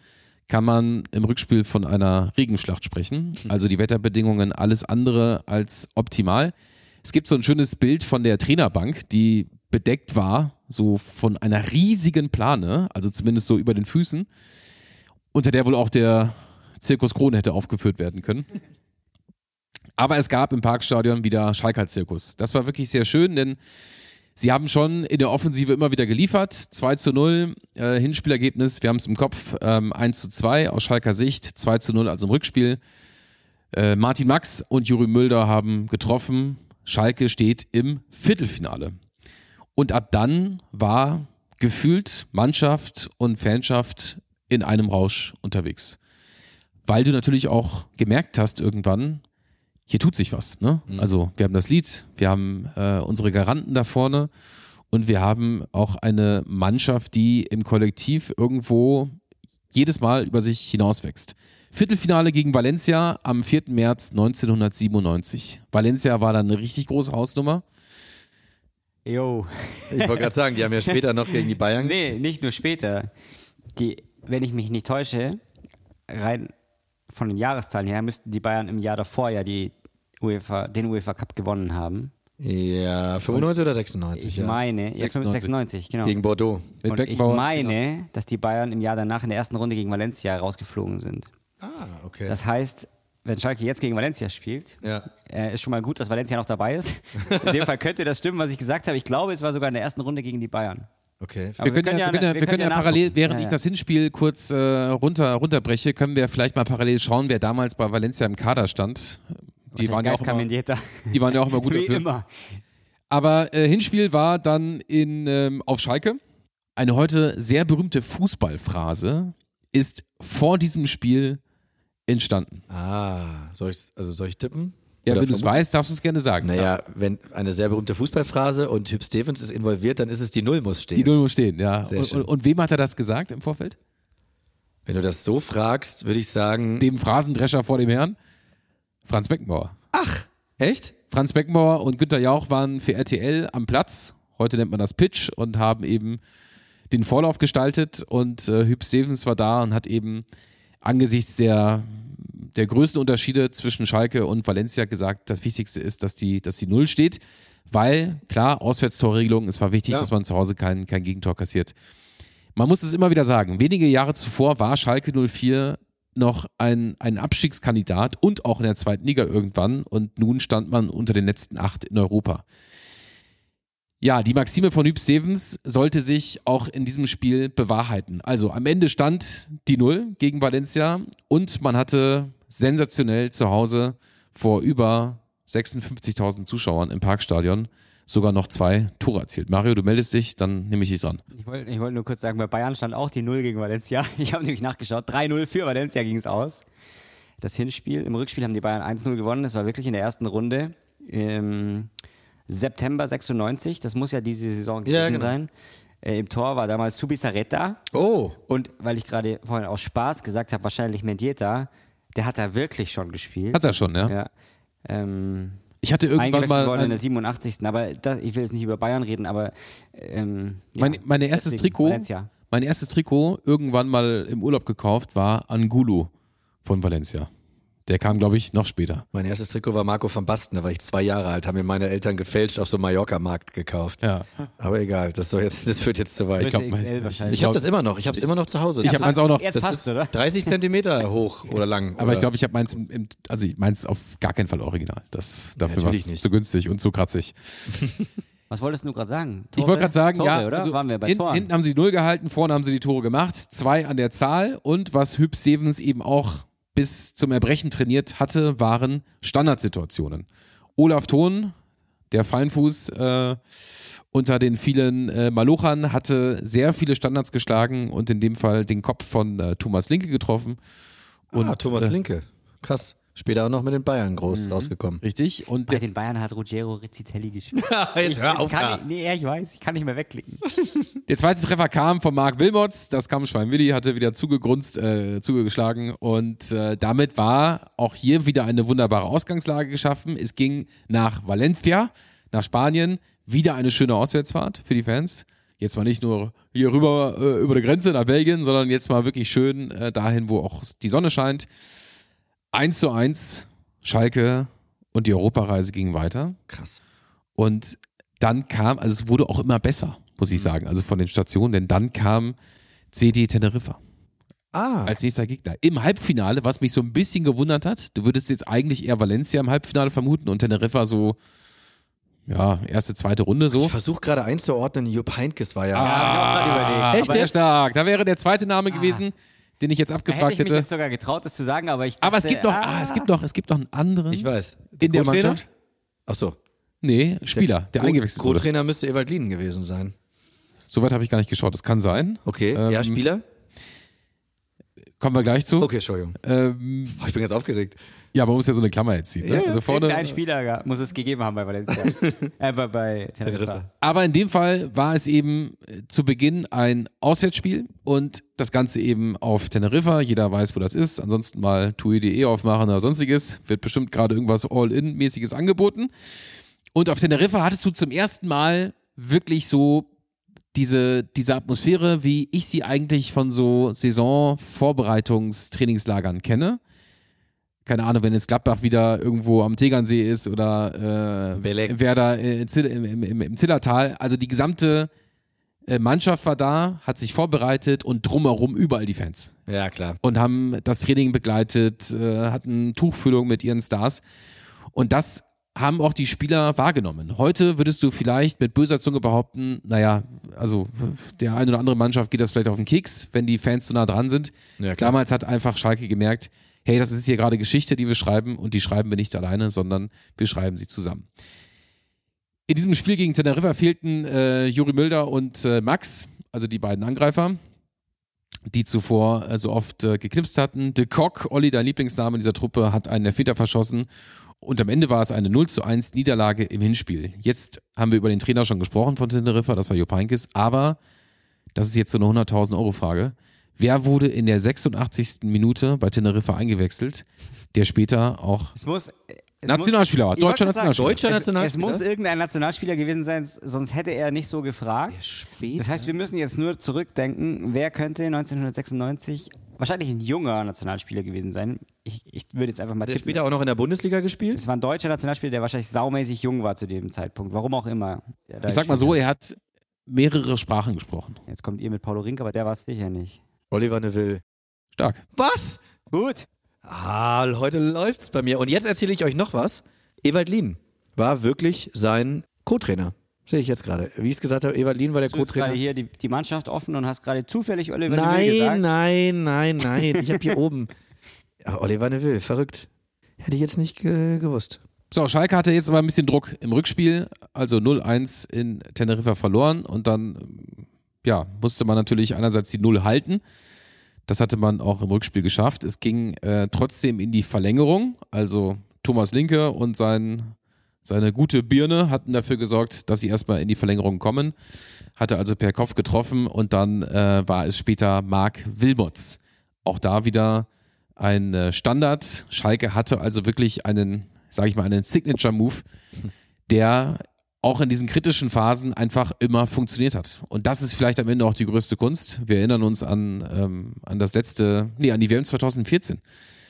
kann man im Rückspiel von einer Regenschlacht sprechen. Also die Wetterbedingungen alles andere als optimal. Es gibt so ein schönes Bild von der Trainerbank, die bedeckt war, so von einer riesigen Plane, also zumindest so über den Füßen, unter der wohl auch der Zirkus Krone hätte aufgeführt werden können. Aber es gab im Parkstadion wieder Schalker Zirkus. Das war wirklich sehr schön, denn sie haben schon in der Offensive immer wieder geliefert. zwei zu null, äh, Hinspielergebnis, wir haben es im Kopf, ähm, eins zu zwei aus Schalker Sicht, zwei zu null also im Rückspiel. Äh, Martin Max und Juri Mülder haben getroffen. Schalke steht im Viertelfinale. Und ab dann war gefühlt Mannschaft und Fanschaft in einem Rausch unterwegs. Weil du natürlich auch gemerkt hast irgendwann, hier tut sich was. Ne? Mhm. Also wir haben das Lied, wir haben äh, unsere Garanten da vorne und wir haben auch eine Mannschaft, die im Kollektiv irgendwo jedes Mal über sich hinauswächst. Viertelfinale gegen Valencia am vierten März neunzehnhundertsiebenundneunzig. Valencia war dann eine richtig große Hausnummer. Jo. Ich wollte gerade sagen, die haben ja später noch gegen die Bayern. Nee, nicht nur später. Die, wenn ich mich nicht täusche, rein von den Jahreszahlen her, müssten die Bayern im Jahr davor ja die UEFA, den UEFA Cup gewonnen haben. Ja, fünfundneunzig oder sechsundneunzig? Ich ja. meine, ja, sechsundneunzig. sechsundneunzig, genau. Gegen Bordeaux. Mit Und ich Beckenbauer, meine, genau. dass die Bayern im Jahr danach in der ersten Runde gegen Valencia rausgeflogen sind. Ah, okay. Das heißt, wenn Schalke jetzt gegen Valencia spielt, ja. äh, ist schon mal gut, dass Valencia noch dabei ist. In dem Fall könnte das stimmen, was ich gesagt habe. Ich glaube, es war sogar in der ersten Runde gegen die Bayern. Okay. Aber Wir können ja, wir können ja, wir können ja parallel, während ja, ja. ich das Hinspiel kurz äh, runter, runterbreche, können wir vielleicht mal parallel schauen, wer damals bei Valencia im Kader stand. Die waren, ja auch immer, die waren ja auch immer gut Wie dafür. immer. Aber äh, Hinspiel war dann in, ähm, auf Schalke. Eine heute sehr berühmte Fußballphrase ist vor diesem Spiel entstanden. Ah, soll ich, also soll ich tippen? Ja, Oder wenn du es weißt, darfst du es gerne sagen. Naja, wenn eine sehr berühmte Fußballphrase und Hüb Stevens ist involviert, dann ist es die Null muss stehen. Die Null muss stehen, ja. Sehr Und, schön. und, und wem hat er das gesagt im Vorfeld? Wenn du das so fragst, würde ich sagen... Dem Phrasendrescher vor dem Herrn? Franz Beckenbauer. Ach, echt? Franz Beckenbauer und Günther Jauch waren für R T L am Platz. Heute nennt man das Pitch und haben eben den Vorlauf gestaltet und äh, Hüb Stevens war da und hat eben angesichts der, der größten Unterschiede zwischen Schalke und Valencia gesagt, das Wichtigste ist, dass die, dass die Null steht, weil, klar, Auswärtstorregelung, es war wichtig, Ja. dass man zu Hause kein, kein Gegentor kassiert. Man muss es immer wieder sagen, wenige Jahre zuvor war Schalke null vier noch ein, ein Abstiegskandidat und auch in der zweiten Liga irgendwann und nun stand man unter den letzten acht in Europa. Ja, die Maxime von Hüb Stevens sollte sich auch in diesem Spiel bewahrheiten. Also am Ende stand die Null gegen Valencia und man hatte sensationell zu Hause vor über sechsundfünfzigtausend Zuschauern im Parkstadion sogar noch zwei Tore erzielt. Mario, du meldest dich, dann nehme ich dich dran. Ich wollte ich wollt nur kurz sagen, bei Bayern stand auch die Null gegen Valencia. Ich habe nämlich nachgeschaut. drei null für Valencia ging es aus. Das Hinspiel. Im Rückspiel haben die Bayern eins null gewonnen. Das war wirklich in der ersten Runde. Im September sechsundneunzig. Das muss ja diese Saison gewesen Ja, genau. sein. Äh, Im Tor war damals Subisarreta. Oh. Und weil ich gerade vorhin aus Spaß gesagt habe, wahrscheinlich Mendieta, der hat da wirklich schon gespielt. Hat er schon, ja? Ja. Ähm, Ich hatte irgendwann eingewechselt mal worden in ein, der siebenundachtzigsten Aber das, ich will jetzt nicht über Bayern reden, aber ähm, ja, mein, mein erstes deswegen Trikot, Valencia. mein erstes Trikot irgendwann mal im Urlaub gekauft war Angulo von Valencia. Der kam, glaube ich, noch später. Mein erstes Trikot war Marco van Basten, da war ich zwei Jahre alt, haben mir meine Eltern gefälscht auf so einem Mallorca-Markt gekauft. Ja. Aber egal, das, soll jetzt, das führt jetzt zu weit. Größte glaub, X L wahrscheinlich. Ich habe das immer noch, ich habe es immer noch zu Hause. Ich Das habe meins auch noch. Jetzt das passt, ist oder? dreißig Zentimeter hoch oder lang. Aber oder? ich glaube, ich habe meins, im, im, also ich meins auf gar keinen Fall original. Das, dafür war natürlich es nicht. zu günstig und zu kratzig. Was wolltest du gerade sagen? Ich wollte gerade sagen, Tore, ja, oder? also Waren wir bei hin, Toren? hinten haben sie die Null gehalten, vorne haben sie die Tore gemacht, zwei an der Zahl und was Hüb Stevens eben auch bis zum Erbrechen trainiert hatte, waren Standardsituationen. Olaf Thon, der Feinfuß äh, unter den vielen äh, Malochern, hatte sehr viele Standards geschlagen und in dem Fall den Kopf von äh, Thomas Linke getroffen. Und, ah, Thomas äh, Linke. Krass. Später auch noch mit den Bayern groß Mhm. rausgekommen. Richtig. Und Bei der, den Bayern hat Ruggero Rizzitelli gespielt. Jetzt hör auf, kann ja. ich, nee, ja, ich weiß, ich kann nicht mehr wegklicken. Der zweite Treffer kam von Marc Wilmots, das Kampfschwein Willi hatte wieder zugegrunzt, äh, zugeschlagen und äh, damit war auch hier wieder eine wunderbare Ausgangslage geschaffen. Es ging nach Valencia, nach Spanien, wieder eine schöne Auswärtsfahrt für die Fans. Jetzt mal nicht nur hier rüber äh, über die Grenze nach Belgien, sondern jetzt mal wirklich schön äh, dahin, wo auch die Sonne scheint. eins zu eins, Schalke und die Europareise ging weiter. Krass. Und dann kam, also es wurde auch immer besser, muss ich sagen, also von den Stationen, denn dann kam C D Teneriffa. Ah. Als nächster Gegner. Im Halbfinale, was mich so ein bisschen gewundert hat, du würdest jetzt eigentlich eher Valencia im Halbfinale vermuten und Teneriffa so, ja, erste, zweite Runde so. Ich versuche gerade einzuordnen, Jupp Heynckes war ja. Ja, hab ich auch gerade überlegt. Echt Aber sehr stark. Da wäre der zweite Name gewesen, den ich jetzt Da abgefragt hätte ich mich hätte. jetzt sogar getraut, das zu sagen, aber ich dachte, Aber es gibt noch, ah, ah, es gibt noch, es gibt noch einen anderen Ich weiß. in der Co-Trainer? Mannschaft. Ach so. Nee, Spieler, der Co- eingewechselt wurde. Co-Trainer müsste Ewald Lien gewesen sein. Soweit habe ich gar nicht geschaut. Das kann sein. Okay. Ähm, ja, Spieler? Kommen wir gleich zu. Okay, Entschuldigung. Ähm, Oh, ich bin ganz aufgeregt. ja, man muss ja so eine Klammer jetzt ziehen. Ne? Ja, also vorne. irgendein Spieler ga- muss es gegeben haben bei Valencia. äh, bei, bei Teneriffa. Aber in dem Fall war es eben äh, zu Beginn ein Auswärtsspiel und das Ganze eben auf Teneriffa. Jeder weiß, wo das ist. Ansonsten mal T U I punkt de aufmachen oder sonstiges. Wird bestimmt gerade irgendwas All-In-mäßiges angeboten. Und auf Teneriffa hattest du zum ersten Mal wirklich so diese, diese Atmosphäre, wie ich sie eigentlich von so Saison-Vorbereitungs-Trainingslagern kenne. Keine Ahnung, wenn jetzt Gladbach wieder irgendwo am Tegernsee ist oder äh, Belek. Werder äh, Zill- im, im, im, im Zillertal. Also die gesamte äh, Mannschaft war da, hat sich vorbereitet und drumherum überall die Fans. Ja, klar. Und haben das Training begleitet, äh, hatten Tuchfühlung mit ihren Stars. Und das haben auch die Spieler wahrgenommen. Heute würdest du vielleicht mit böser Zunge behaupten, naja, also der eine oder andere Mannschaft geht das vielleicht auf den Keks, wenn die Fans so nah dran sind. Ja, klar. Damals hat einfach Schalke gemerkt, hey, das ist hier gerade Geschichte, die wir schreiben und die schreiben wir nicht alleine, sondern wir schreiben sie zusammen. In diesem Spiel gegen Teneriffa fehlten äh, Juri Mülder und äh, Max, also die beiden Angreifer, die zuvor äh, so oft äh, geknipst hatten. De Kock, Olli, dein Lieblingsname in dieser Truppe, hat einen Elfmeter verschossen. Und am Ende war es eine null zu eins Niederlage im Hinspiel. Jetzt haben wir über den Trainer schon gesprochen von Teneriffa, das war Jupp Heynckes, aber das ist jetzt so eine hunderttausend Euro Frage. Wer wurde in der sechsundachtzigsten Minute bei Teneriffa eingewechselt, der später auch Es muss. Es Nationalspieler war, muss, ich wollte deutscher gerade sagen, Nationalspieler. Deutscher es, Nationalspieler? Es muss irgendein Nationalspieler gewesen sein, sonst hätte er nicht so gefragt. Später. Das heißt, wir müssen jetzt nur zurückdenken, wer könnte neunzehnhundertsechsundneunzig wahrscheinlich ein junger Nationalspieler gewesen sein. Ich, ich würde jetzt einfach mal Hat der tippen. später auch noch in der Bundesliga gespielt? Es war ein deutscher Nationalspieler, der wahrscheinlich saumäßig jung war zu dem Zeitpunkt. Warum auch immer. Der da Ich sag mal gespielt so, hat. er hat mehrere Sprachen gesprochen. Jetzt kommt ihr mit Paulo Rink, aber der war es sicher nicht. Oliver Neville. Stark. Was? Gut. Ah, heute läuft's bei mir. Und jetzt erzähle ich euch noch was. Ewald Lien war wirklich sein Co-Trainer. Sehe ich jetzt gerade. Wie ich es gesagt habe, Ewald Lien war der Du hast gerade Co-Trainer. hier die, die Mannschaft offen und hast gerade zufällig Oliver Neville gesagt. Nein, nein, nein, nein. Ich habe hier oben. Ja, Oliver Neville, verrückt. Hätte ich jetzt nicht ge gewusst. So, Schalke hatte jetzt aber ein bisschen Druck im Rückspiel, also null eins in Teneriffa verloren und dann ja, musste man natürlich einerseits die Null halten. Das hatte man auch im Rückspiel geschafft. Es ging äh, trotzdem in die Verlängerung, also Thomas Linke und sein, seine gute Birne hatten dafür gesorgt, dass sie erstmal in die Verlängerung kommen. Hatte also per Kopf getroffen und dann äh, war es später Marc Wilmots. Auch da wieder ein äh, Standard. Schalke hatte also wirklich einen, sage ich mal, einen Signature-Move, der auch in diesen kritischen Phasen einfach immer funktioniert hat. Und das ist vielleicht am Ende auch die größte Kunst. Wir erinnern uns an, ähm, an das letzte, nee, an die W M zweitausendvierzehn.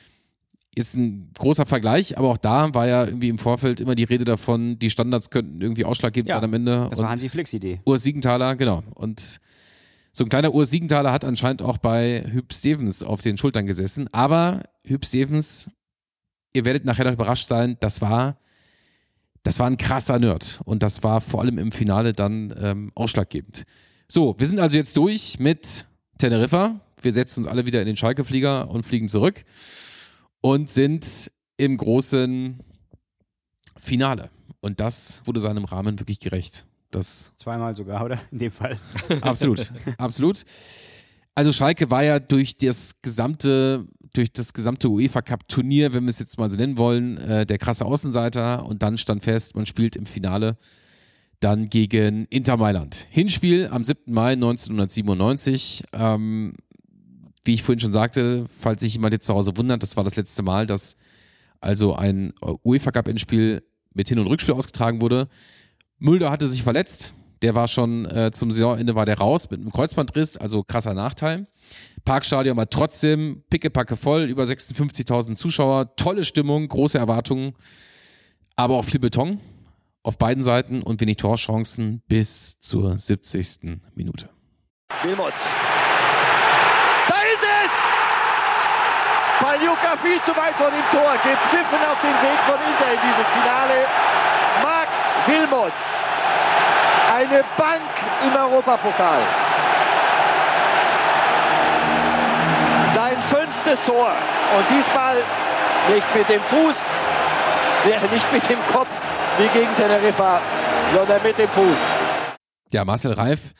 Jetzt ein großer Vergleich, aber auch da war ja irgendwie im Vorfeld immer die Rede davon, die Standards könnten irgendwie ausschlaggebend Ja, sein am Ende. Das war Und Hansi Flicks Idee. Urs Siegenthaler, genau. Und so ein kleiner Urs Siegenthaler hat anscheinend auch bei Huub Stevens auf den Schultern gesessen. Aber Huub Stevens, ihr werdet nachher noch überrascht sein, das war, das war ein krasser Nerd. Und das war vor allem im Finale dann ähm, ausschlaggebend. So, wir sind also jetzt durch mit Teneriffa. Wir setzen uns alle wieder in den Schalke-Flieger und fliegen zurück. Und sind im großen Finale. Und das wurde seinem Rahmen wirklich gerecht. Das Zweimal sogar, oder? In dem Fall. absolut, absolut. Also Schalke war ja durch das gesamte, durch das gesamte UEFA-Cup-Turnier, wenn wir es jetzt mal so nennen wollen, äh, der krasse Außenseiter. Und dann stand fest, man spielt im Finale dann gegen Inter Mailand. Hinspiel am siebten Mai neunzehnhundertsiebenundneunzig. Ähm, Wie ich vorhin schon sagte, falls sich jemand jetzt zu Hause wundert, das war das letzte Mal, dass also ein UEFA-Cup-Endspiel mit Hin- und Rückspiel ausgetragen wurde. Mulder hatte sich verletzt, Der war schon äh, zum Saisonende war der raus mit einem Kreuzbandriss, also krasser Nachteil. Parkstadion war trotzdem pickepacke voll, über sechsundfünfzigtausend Zuschauer, tolle Stimmung, große Erwartungen, aber auch viel Beton auf beiden Seiten und wenig Torchancen bis zur siebzigsten Minute. Wilmots. Da ist es! Pagliuca viel zu weit vor dem Tor, gepfiffen auf den Weg von Inter in dieses Finale. Marc Wilmots. Eine Bank im Europapokal. Sein fünftes Tor. Und diesmal nicht mit dem Fuß, nicht mit dem Kopf wie gegen Teneriffa, sondern mit dem Fuß. Ja, Marcel Reif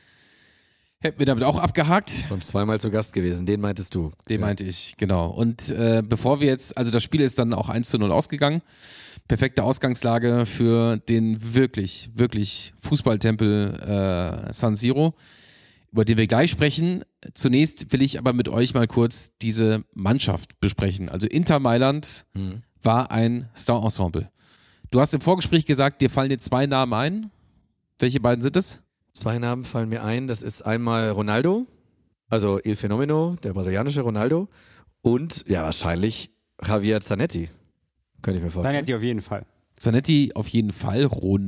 hätten wir damit auch abgehakt. Und zweimal zu Gast gewesen, den meintest du. Den ja. meinte ich, genau. Und äh, bevor wir jetzt, also das Spiel ist dann auch eins zu null ausgegangen. Perfekte Ausgangslage für den wirklich, wirklich Fußballtempel äh, San Siro, über den wir gleich sprechen. Zunächst will ich aber mit euch mal kurz diese Mannschaft besprechen. Also Inter Mailand hm. war ein Star-Ensemble. Du hast im Vorgespräch gesagt, dir fallen jetzt zwei Namen ein. Welche beiden sind es? Zwei Namen fallen mir ein. Das ist einmal Ronaldo, also Il Fenomeno, der brasilianische Ronaldo, und ja, wahrscheinlich Javier Zanetti. Könnte ich mir vorstellen. Zanetti auf jeden Fall. Zanetti auf jeden Fall.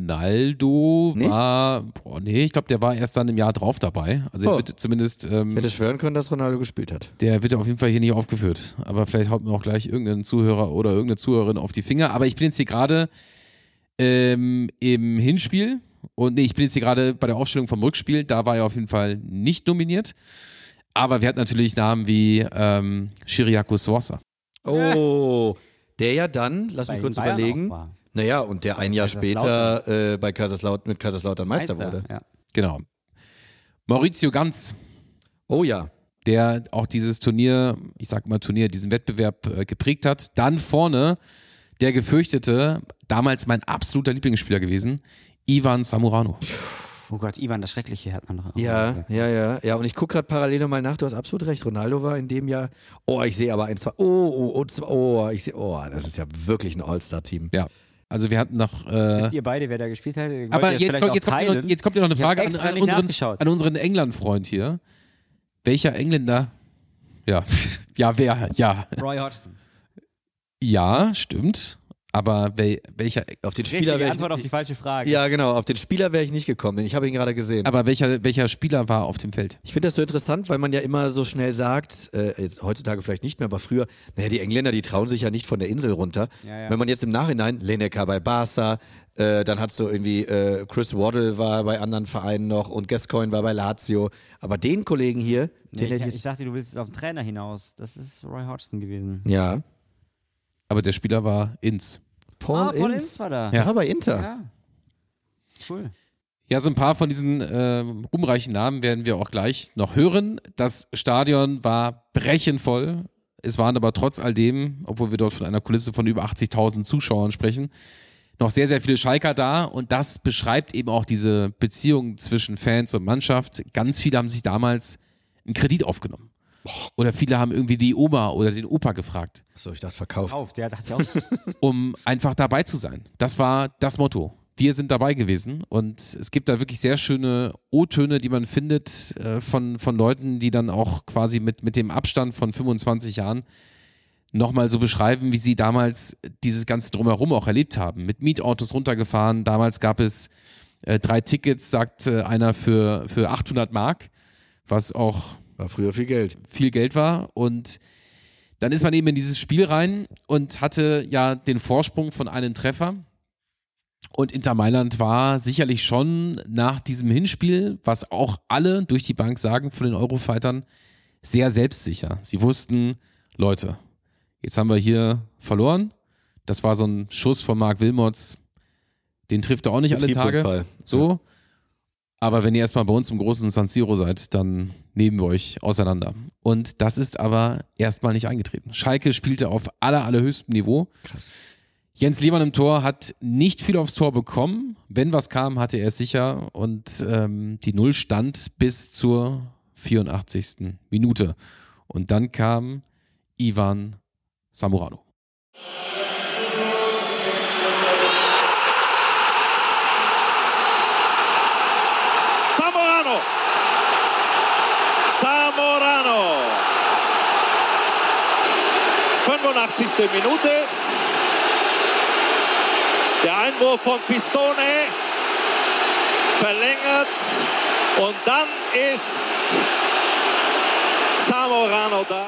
Ronaldo Nicht? war, boah, nee, ich glaube, der war erst dann im Jahr drauf dabei. Also Oh. er wird zumindest, ähm, Ich hätte schwören können, dass Ronaldo gespielt hat. der wird auf jeden Fall hier nicht aufgeführt. Aber vielleicht haut mir auch gleich irgendein Zuhörer oder irgendeine Zuhörerin auf die Finger. Aber ich bin jetzt hier gerade ähm, im Hinspiel und nee, ich bin jetzt hier gerade bei der Aufstellung vom Rückspiel. Da war er auf jeden Fall nicht nominiert. Aber wir hatten natürlich Namen wie ähm, Chiriaco Sforza. Oh, der ja dann, lass Bei mich kurz Bayern überlegen. auch war. Naja, und der ein Jahr Kaiserslautern. später äh, bei Kaiserslautern, mit Kaiserslautern Meister, Meister, wurde. Ja. Genau. Maurizio Ganz, Oh ja. der auch dieses Turnier, ich sag mal Turnier, diesen Wettbewerb äh, geprägt hat. Dann vorne der gefürchtete, damals mein absoluter Lieblingsspieler gewesen, Ivan Samurano. Oh Gott, Ivan, das Schreckliche hat man noch. Ja, ja, ja. Ja, und ich gucke gerade parallel nochmal nach, du hast absolut recht. Ronaldo war in dem Jahr. Oh, ich sehe aber ein, zwei. Oh, oh, oh, zwei, oh, ich sehe. Oh, das ist ja wirklich ein All-Star-Team. Ja. Also wir hatten noch. Äh, Wisst ihr beide, wer da gespielt hat? Wollt aber ihr jetzt, vielleicht kommt, auch jetzt, kommt hier noch, teilen? jetzt kommt hier noch eine Ich hab Frage an, extra an, nicht unseren, nachgeschaut. an unseren England-Freund hier. Welcher Engländer? Ja, ja, wer? Ja. Roy Hodgson. Ja, stimmt. Aber wel, welcher, Auf den Richtige Spieler wäre ich. Antwort auf die falsche Frage. Ja, genau, auf den Spieler wäre ich nicht gekommen, denn ich habe ihn gerade gesehen. aber welcher, welcher Spieler war auf dem Feld? Ich finde das so interessant, weil man ja immer so schnell sagt, äh, jetzt heutzutage vielleicht nicht mehr, aber früher, naja, die Engländer, die trauen sich ja nicht von der Insel runter. Ja, ja. Wenn man jetzt im Nachhinein, Lineker bei Barca, äh, dann hast du irgendwie, äh, Chris Waddle war bei anderen Vereinen noch und Gascoigne war bei Lazio. Aber den Kollegen hier, Nee, den ich, hätte ich ich jetzt. dachte, du willst jetzt auf den Trainer hinaus. Das ist Roy Hodgson gewesen. Ja. Aber der Spieler war Inz. Paul, ah, Paul Ince. Ince war da. Ja, bei Inter. Ja. Cool. Ja, so ein paar von diesen äh, ruhmreichen Namen werden wir auch gleich noch hören. Das Stadion war brechend voll. Es waren aber trotz all dem, obwohl wir dort von einer Kulisse von über achtzigtausend Zuschauern sprechen, noch sehr, sehr viele Schalker da. Und das beschreibt eben auch diese Beziehung zwischen Fans und Mannschaft. Ganz viele haben sich damals einen Kredit aufgenommen. Oder viele haben irgendwie die Oma oder den Opa gefragt, Achso, ich dachte verkauft. Auf, der dachte ich auch. um einfach dabei zu sein. Das war das Motto. Wir sind dabei gewesen und es gibt da wirklich sehr schöne O-Töne, die man findet äh, von, von Leuten, die dann auch quasi mit, mit dem Abstand von fünfundzwanzig Jahren nochmal so beschreiben, wie sie damals dieses ganze Drumherum auch erlebt haben. Mit Mietautos runtergefahren. Damals gab es äh, drei Tickets, sagt äh, einer, für, für achthundert Mark, was auch War früher viel Geld. viel Geld war. Und dann ist man eben in dieses Spiel rein und hatte ja den Vorsprung von einem Treffer. Und Inter Mailand war sicherlich schon nach diesem Hinspiel, was auch alle durch die Bank sagen von den Eurofightern, sehr selbstsicher. Sie wussten, Leute, jetzt haben wir hier verloren. Das war so ein Schuss von Marc Wilmots, den trifft er auch nicht alle Tage. Betriebsunfall. So. Aber wenn ihr erstmal bei uns im großen San Siro seid, dann nehmen wir euch auseinander. Und das ist aber erstmal nicht eingetreten. Schalke spielte auf aller, allerhöchstem Niveau. Krass. Jens Lehmann im Tor hat nicht viel aufs Tor bekommen. Wenn was kam, hatte er es sicher. Und ähm, die Null stand bis zur vierundachtzigsten Minute. Und dann kam Ivan Samurano. Zamorano. fünfundachtzigste Minute. Der Einwurf von Pistone verlängert und dann ist Zamorano da.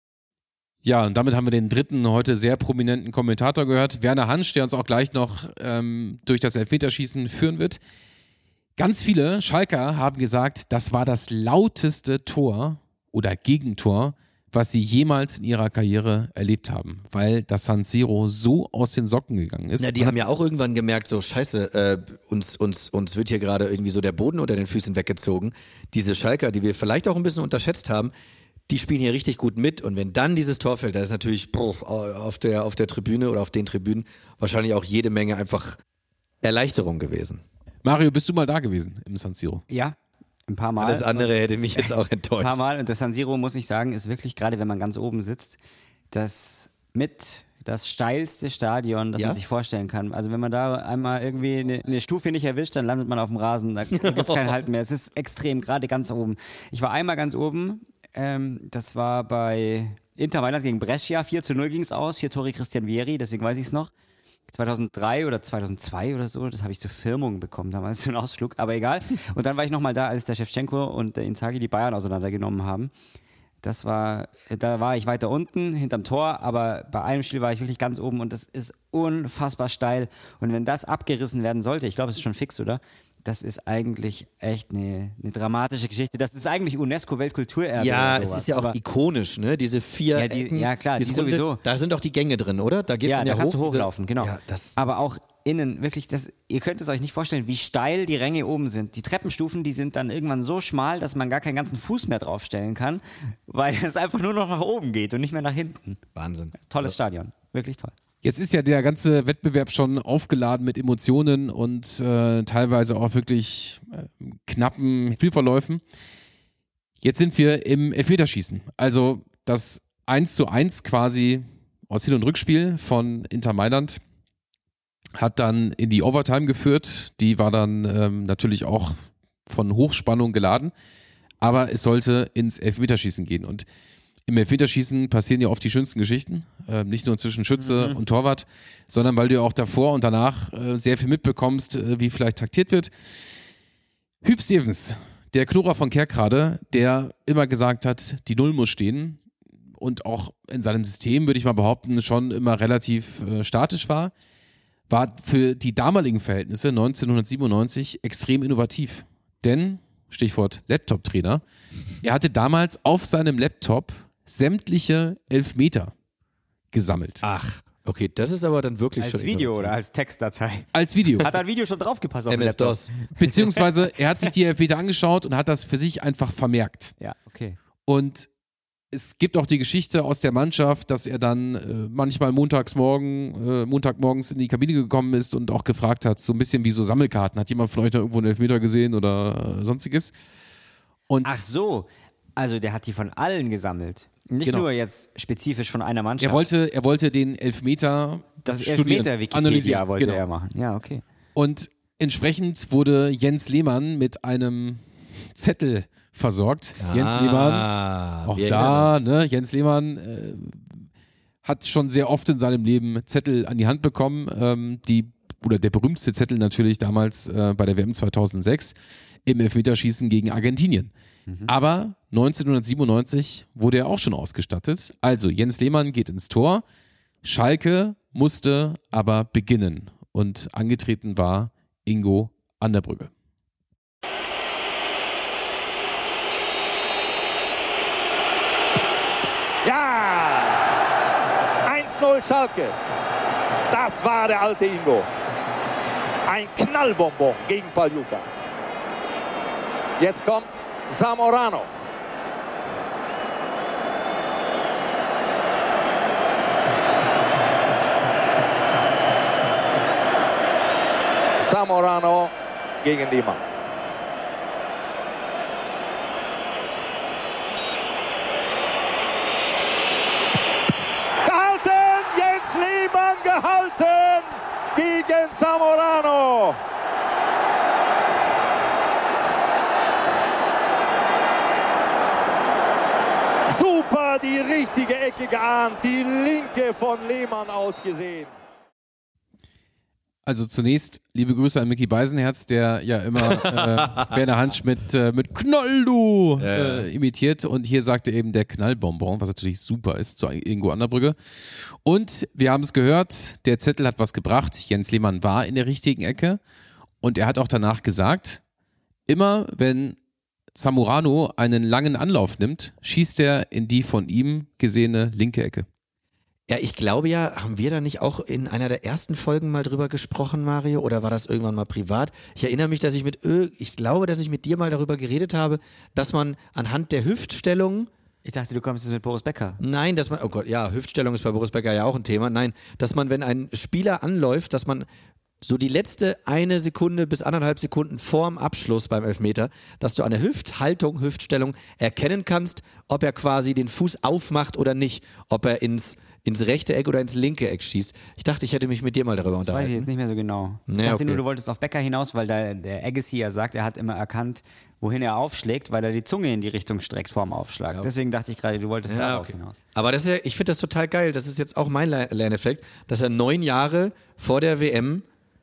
Ja, und damit haben wir den dritten heute sehr prominenten Kommentator gehört, Werner Hansch, der uns auch gleich noch ähm, durch das Elfmeterschießen führen wird. Ganz viele Schalker haben gesagt, das war das lauteste Tor oder Gegentor, was sie jemals in ihrer Karriere erlebt haben, weil das San Siro so aus den Socken gegangen ist. Ja, die haben ja auch irgendwann gemerkt, so scheiße, äh, uns, uns, uns wird hier gerade irgendwie so der Boden unter den Füßen weggezogen. Diese Schalker, die wir vielleicht auch ein bisschen unterschätzt haben, die spielen hier richtig gut mit und wenn dann dieses Tor fällt, da ist natürlich boah, auf der, auf der Tribüne oder auf den Tribünen wahrscheinlich auch jede Menge einfach Erleichterung gewesen. Mario, bist du mal da gewesen im San Siro? Ja, ein paar Mal. Alles andere hätte mich jetzt auch enttäuscht. Ein paar Mal und das San Siro, muss ich sagen, ist wirklich, gerade wenn man ganz oben sitzt, das mit das steilste Stadion, das Ja? man sich vorstellen kann. Also wenn man da einmal irgendwie eine, eine Stufe nicht erwischt, dann landet man auf dem Rasen, da, da gibt es kein Halten mehr. Es ist extrem, gerade ganz oben. Ich war einmal ganz oben, ähm, das war bei Inter Mailand gegen Brescia, vier zu null ging es aus, vier Tore Christian Vieri, deswegen weiß ich es noch. zweitausenddrei oder zweitausendzwei oder so, das habe ich zur Firmung bekommen, damals so einen Ausflug, aber egal. Und dann war ich nochmal da, als der Shevchenko und der Inzaghi die Bayern auseinandergenommen haben. Das war, da war ich weiter unten, hinterm Tor, aber bei einem Spiel war ich wirklich ganz oben und das ist unfassbar steil. Und wenn das abgerissen werden sollte, ich glaube, es ist schon fix, oder? Das ist eigentlich echt eine, eine dramatische Geschichte. Das ist eigentlich UNESCO-Weltkulturerbe. Ja, oder es sowas. ist ja auch aber ikonisch, ne? Diese vier Ja, die- Ecken, ja, klar, die diese Runde, sowieso. Da sind auch die Gänge drin, oder? Da geht Ja, man da ja kannst hoch. du diese- hochlaufen, genau. Ja, das, Aber auch innen, wirklich, das, ihr könnt es euch nicht vorstellen, wie steil die Ränge oben sind. Die Treppenstufen, die sind dann irgendwann so schmal, dass man gar keinen ganzen Fuß mehr draufstellen kann, weil es einfach nur noch nach oben geht und nicht mehr nach hinten. Wahnsinn. Tolles Stadion, wirklich toll. Jetzt ist ja der ganze Wettbewerb schon aufgeladen mit Emotionen und äh, teilweise auch wirklich äh, knappen Spielverläufen. Jetzt sind wir im Elfmeterschießen. Also das eins zu eins quasi aus Hin- und Rückspiel von Inter Mailand hat dann in die Overtime geführt. Die war dann ähm, natürlich auch von Hochspannung geladen. Aber es sollte ins Elfmeterschießen gehen. Und im Elfmeterschießen passieren ja oft die schönsten Geschichten. Äh, nicht nur zwischen Schütze Mhm. und Torwart, sondern weil du ja auch davor und danach äh, sehr viel mitbekommst, äh, wie vielleicht taktiert wird. Huub Stevens, der Knurrer von Kerkrade, der immer gesagt hat, die Null muss stehen und auch in seinem System, würde ich mal behaupten, schon immer relativ äh, statisch war, war für die damaligen Verhältnisse neunzehnhundertsiebenundneunzig extrem innovativ. Denn, Stichwort Laptop-Trainer, er hatte damals auf seinem Laptop sämtliche Elfmeter gesammelt. Ach, okay, das ist aber dann wirklich Als schon Video innovativ. oder als Textdatei. Als Video. Hat da ein Video schon draufgepasst auf dem M S Laptop? DOS. Beziehungsweise er hat sich die Elfmeter angeschaut und hat das für sich einfach vermerkt. Ja, okay. Und es gibt auch die Geschichte aus der Mannschaft, dass er dann äh, manchmal montagsmorgen, äh, montagmorgens in die Kabine gekommen ist und auch gefragt hat, so ein bisschen wie so Sammelkarten. Hat jemand von euch da irgendwo einen Elfmeter gesehen oder äh, sonstiges? Und Ach so, also der hat die von allen gesammelt. Nicht Genau. nur jetzt spezifisch von einer Mannschaft. er wollte, er wollte den Elfmeter das studieren, Elfmeter-Wikipedia analysieren. wollte Genau. er machen. Ja, okay. Und entsprechend wurde Jens Lehmann mit einem Zettel versorgt. Jens Lehmann, Ah, auch wir da, erinnern uns. ne, Jens Lehmann äh, hat schon sehr oft in seinem Leben Zettel an die Hand bekommen. Ähm, die, oder der berühmteste Zettel natürlich damals äh, bei der W M zweitausendsechs im Elfmeterschießen gegen Argentinien. Aber neunzehnhundertsiebenundneunzig wurde er auch schon ausgestattet. Also Jens Lehmann geht ins Tor. Schalke musste aber beginnen. Und angetreten war Ingo Anderbrügge. Ja! eins null Schalke. Das war der alte Ingo. Ein Knallbonbon gegen Paljuka. Jetzt kommt Zamorano. Zamorano gegen Lima. Gehalten! Jens Lehmann gehalten! Gegen Zamorano! die richtige Ecke geahnt, die linke von Lehmann ausgesehen. Also zunächst liebe Grüße an Micky Beisenherz, der ja immer äh, Werner Hansch mit, äh, mit Knaldo äh, imitiert. Und hier sagte eben der Knallbonbon, was natürlich super ist, zu Ingo Anderbrügge. Und wir haben es gehört, der Zettel hat was gebracht. Jens Lehmann war in der richtigen Ecke. Und er hat auch danach gesagt, immer wenn Zamorano einen langen Anlauf nimmt, schießt er in die von ihm gesehene linke Ecke. Ja, ich glaube ja, haben wir da nicht auch in einer der ersten Folgen mal drüber gesprochen, Mario, oder war das irgendwann mal privat? Ich erinnere mich, dass ich mit, ich glaube, dass ich mit dir mal darüber geredet habe, dass man anhand der Hüftstellung. Ich dachte, du kommst jetzt mit Boris Becker. Nein, dass man, oh Gott, ja, Hüftstellung ist bei Boris Becker ja auch ein Thema. Nein, dass man, wenn ein Spieler anläuft, dass man so die letzte eine Sekunde bis anderthalb Sekunden vorm Abschluss beim Elfmeter, dass du an der Hüfthaltung, Hüftstellung erkennen kannst, ob er quasi den Fuß aufmacht oder nicht, ob er ins ins rechte Eck oder ins linke Eck schießt. Ich dachte, ich hätte mich mit dir mal darüber das unterhalten. Das weiß ich jetzt nicht mehr so genau. Nee, ich dachte okay. nur, du wolltest auf Becker hinaus, weil da der Agassi ja sagt, er hat immer erkannt, wohin er aufschlägt, weil er die Zunge in die Richtung streckt vorm Aufschlag. Ja. Deswegen dachte ich gerade, du wolltest ja, darauf okay. hinaus. Aber das ist ja, ich finde das total geil. Das ist jetzt auch mein Lerneffekt, dass er neun Jahre vor der W M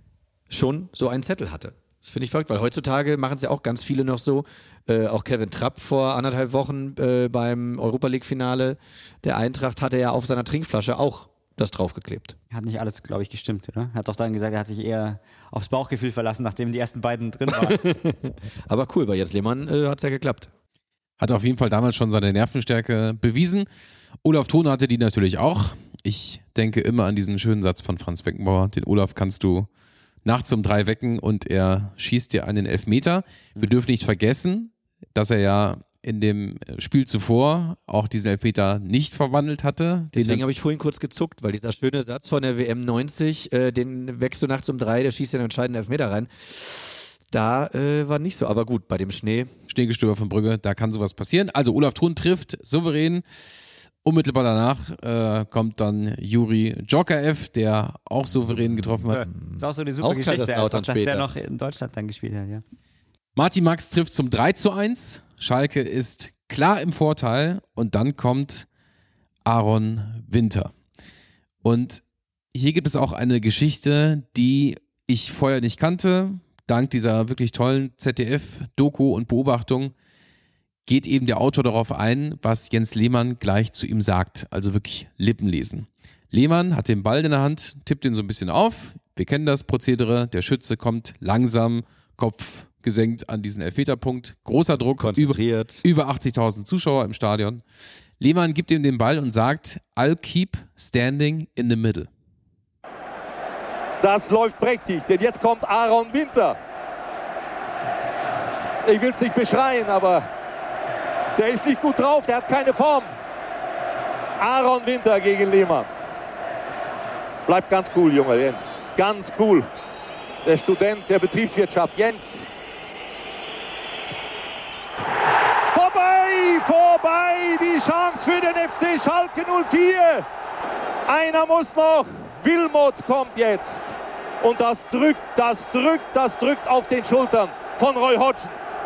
schon so einen Zettel hatte. Das finde ich verrückt, weil heutzutage machen es ja auch ganz viele noch so. Äh, auch Kevin Trapp vor anderthalb Wochen äh, beim Europa-League-Finale der Eintracht hatte ja auf seiner Trinkflasche auch das draufgeklebt. Hat nicht alles, glaube ich, gestimmt, oder? Hat doch dann gesagt, er hat sich eher aufs Bauchgefühl verlassen, nachdem die ersten beiden drin waren. Aber cool, bei Jens Lehmann äh, hat es ja geklappt. Hat auf jeden Fall damals schon seine Nervenstärke bewiesen. Olaf Thon hatte die natürlich auch. Ich denke immer an diesen schönen Satz von Franz Beckenbauer. Den Olaf kannst du nachts um drei wecken und er schießt dir einen Elfmeter. Wir dürfen nicht vergessen, dass er ja in dem Spiel zuvor auch diesen Elfmeter nicht verwandelt hatte. Deswegen habe ich vorhin kurz gezuckt, weil dieser schöne Satz von der W M neunzig, äh, den wächst du nachts um drei, der schießt den entscheidenden Elfmeter rein. Da äh, war nicht so, aber gut, bei dem Schnee. Schneegestöber von Brügge, da kann sowas passieren. Also Olaf Thon trifft souverän. Unmittelbar danach äh, kommt dann Juri Djorkaeff, der auch souverän getroffen hat. Das ist auch so eine super auch Geschichte, einfach, dass später. der noch in Deutschland dann gespielt hat, ja. Martin Max trifft zum drei zu eins. Schalke ist klar im Vorteil und dann kommt Aaron Winter. Und hier gibt es auch eine Geschichte, die ich vorher nicht kannte. Dank dieser wirklich tollen Z D F-Doku und Beobachtung geht eben der Autor darauf ein, was Jens Lehmann gleich zu ihm sagt. Also wirklich Lippen lesen. Lehmann hat den Ball in der Hand, tippt ihn so ein bisschen auf. Wir kennen das Prozedere. Der Schütze kommt langsam, Kopf gesenkt an diesen Elfmeterpunkt. Großer Druck, konzentriert. Über, über achtzigtausend Zuschauer im Stadion. Lehmann gibt ihm den Ball und sagt, I'll keep standing in the middle. Das läuft prächtig, denn jetzt kommt Aaron Winter. Ich will es nicht beschreien, aber der ist nicht gut drauf, der hat keine Form. Aaron Winter gegen Lehmann. Bleibt ganz cool, junger Jens. Ganz cool. Der Student der Betriebswirtschaft, Jens. Vorbei, vorbei, die Chance für den F C Schalke null vier. Einer muss noch. Wilmots kommt jetzt. Und das drückt, das drückt, das drückt auf den Schultern von Roy Hodgson.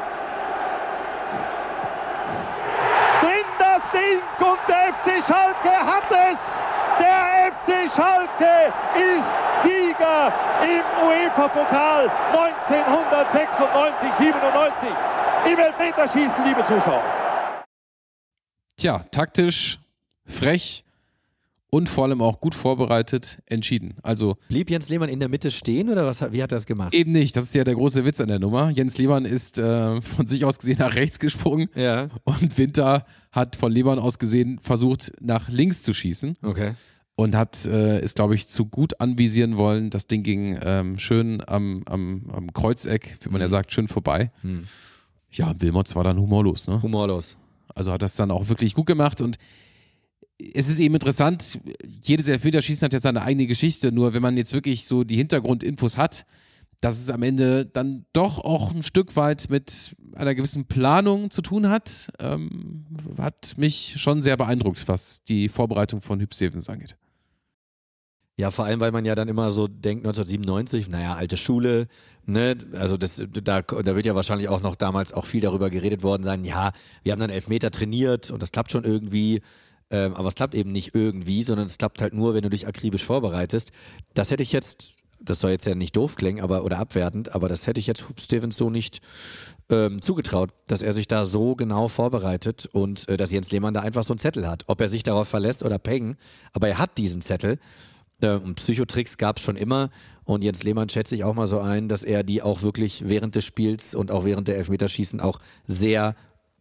Drin das Ding und der F C Schalke hat es. Der F C Schalke ist Sieger im UEFA-Pokal neunzehnhundertsechsundneunzig siebenundneunzig. Im Elfmeterschießen, liebe Zuschauer. Tja, taktisch, frech und vor allem auch gut vorbereitet entschieden. Also blieb Jens Lehmann in der Mitte stehen oder was, wie hat er das gemacht? Eben nicht, das ist ja der große Witz an der Nummer. Jens Lehmann ist äh, von sich aus gesehen nach rechts gesprungen ja. und Winter hat von Lehmann aus gesehen versucht, nach links zu schießen. Okay. Und hat äh, es, glaube ich, zu gut anvisieren wollen. Das Ding ging ähm, schön am, am, am Kreuzeck, wie man ja sagt, schön vorbei. Hm. Ja, Wilmots war dann humorlos. Ne? Humorlos. Also hat das dann auch wirklich gut gemacht und es ist eben interessant, jedes Elfmeterschießen hat ja seine eigene Geschichte, nur wenn man jetzt wirklich so die Hintergrundinfos hat, dass es am Ende dann doch auch ein Stück weit mit einer gewissen Planung zu tun hat, ähm, hat mich schon sehr beeindruckt, was die Vorbereitung von Huub Stevens angeht. Ja, vor allem, weil man ja dann immer so denkt, neunzehnhundertsiebenundneunzig, naja, alte Schule, ne, also das, da, da wird ja wahrscheinlich auch noch damals auch viel darüber geredet worden sein, ja, wir haben dann Elfmeter trainiert und das klappt schon irgendwie. Ähm, aber es klappt eben nicht irgendwie, sondern es klappt halt nur, wenn du dich akribisch vorbereitest. Das hätte ich jetzt, das soll jetzt ja nicht doof klingen, aber oder abwertend, aber das hätte ich jetzt Hub Stevens so nicht ähm, zugetraut, dass er sich da so genau vorbereitet und äh, dass Jens Lehmann da einfach so einen Zettel hat. Ob er sich darauf verlässt oder Peng, aber er hat diesen Zettel. Äh, und Psychotricks gab es schon immer. Und Jens Lehmann schätze ich auch mal so ein, dass er die auch wirklich während des Spiels und auch während der Elfmeterschießen auch sehr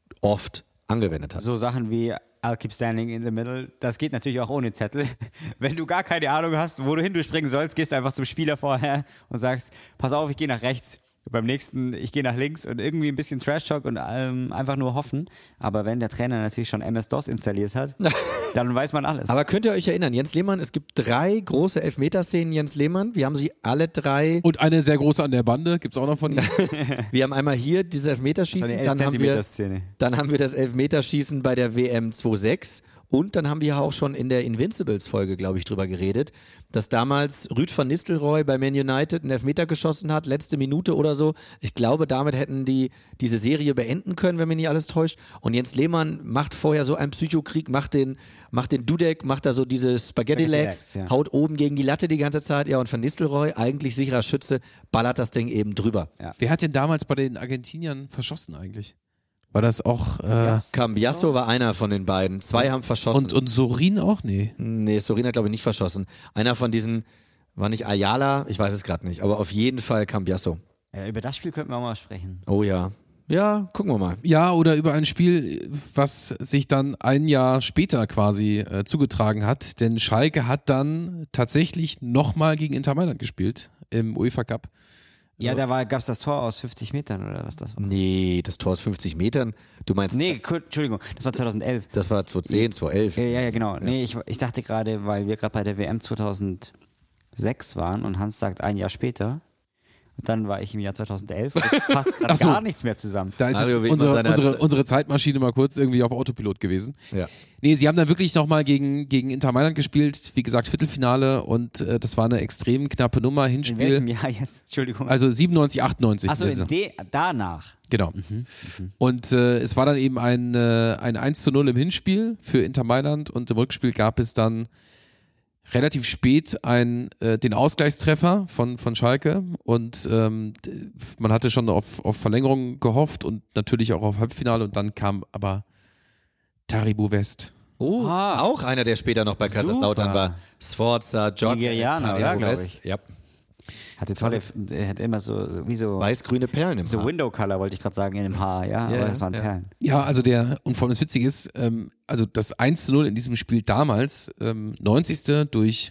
oft angewendet hat. So Sachen wie I'll keep standing in the middle, das geht natürlich auch ohne Zettel. Wenn du gar keine Ahnung hast, wo du hinspringen sollst, gehst du einfach zum Spieler vorher und sagst, pass auf, ich gehe nach rechts. Beim nächsten, ich gehe nach links und irgendwie ein bisschen Trash-Talk und ähm, einfach nur hoffen. Aber wenn der Trainer natürlich schon M S-DOS installiert hat, dann weiß man alles. Aber könnt ihr euch erinnern, Jens Lehmann, es gibt drei große Elfmeterszenen, Jens Lehmann. Wir haben sie alle drei. Und eine sehr große an der Bande, gibt es auch noch von ihm. Wir haben einmal hier dieses Elfmeterschießen, dann haben, wir, dann haben wir das Elfmeterschießen bei der W M zweitausendsechs. Und dann haben wir auch schon in der Invincibles-Folge, glaube ich, drüber geredet, dass damals Ruud van Nistelrooy bei Man United einen Elfmeter geschossen hat, letzte Minute oder so. Ich glaube, damit hätten die diese Serie beenden können, wenn mich nicht alles täuscht. Und Jens Lehmann macht vorher so einen Psychokrieg, macht den, macht den Dudek, macht da so diese Spaghetti-Legs, ja. Haut oben gegen die Latte die ganze Zeit. Ja, und Van Nistelrooy, eigentlich sicherer Schütze, ballert das Ding eben drüber. Ja. Wer hat denn damals bei den Argentiniern verschossen eigentlich? War das auch... Äh Cambiasso war einer von den beiden. Zwei haben verschossen. Und, und Sorin auch? Nee. Nee, Sorin hat, glaube ich, nicht verschossen. Einer von diesen, war nicht Ayala? Ich weiß es gerade nicht. Aber auf jeden Fall Cambiasso. Ja, über das Spiel könnten wir auch mal sprechen. Oh ja. Ja, gucken wir mal. Ja, oder über ein Spiel, was sich dann ein Jahr später quasi äh, zugetragen hat. Denn Schalke hat dann tatsächlich nochmal gegen Inter Mailand gespielt im UEFA Cup. Ja, da gab es das Tor aus fünfzig Metern oder was das war? Nee, das Tor aus fünfzig Metern. Du meinst... Nee, Entschuldigung, das war zweitausendelf. Das war zweitausendzehn, zweitausendelf. Ja, ja, ja genau. Ja. Nee, ich, ich dachte gerade, weil wir gerade bei der W M zweitausendsechs waren und Hans sagt ein Jahr später. Und dann war ich im Jahr zweitausendelf und es passt gerade so. Gar nichts mehr zusammen. Da ist Mario, unsere, unsere, unsere Zeitmaschine mal kurz irgendwie auf Autopilot gewesen. Ja. Nee, sie haben dann wirklich nochmal gegen, gegen Inter Mailand gespielt, wie gesagt Viertelfinale und äh, das war eine extrem knappe Nummer, Hinspiel. In welchem Jahr jetzt? Entschuldigung. Also siebenundneunzig, achtundneunzig. Achso, danach. Genau. Mhm, mhm. Und äh, es war dann eben ein, äh, ein eins zu null im Hinspiel für Inter Mailand und im Rückspiel gab es dann relativ spät ein, äh, den Ausgleichstreffer von, von Schalke und ähm, man hatte schon auf, auf Verlängerung gehofft und natürlich auch auf Halbfinale und dann kam aber Taribo West. Oh, ah, auch einer, der später noch bei Kaiserslautern war. Sforza, John. Nigerianer, ja, glaube ich. Ja. Hatte tolle, er hat immer so, so wie so weiß-grüne Perlen im so Haar. So Window-Color wollte ich gerade sagen in dem Haar, ja, ja aber das waren ja. Perlen. Ja, also der, und vor allem das Witzige ist, ähm, also das eins zu null in diesem Spiel damals, ähm, neunzigste durch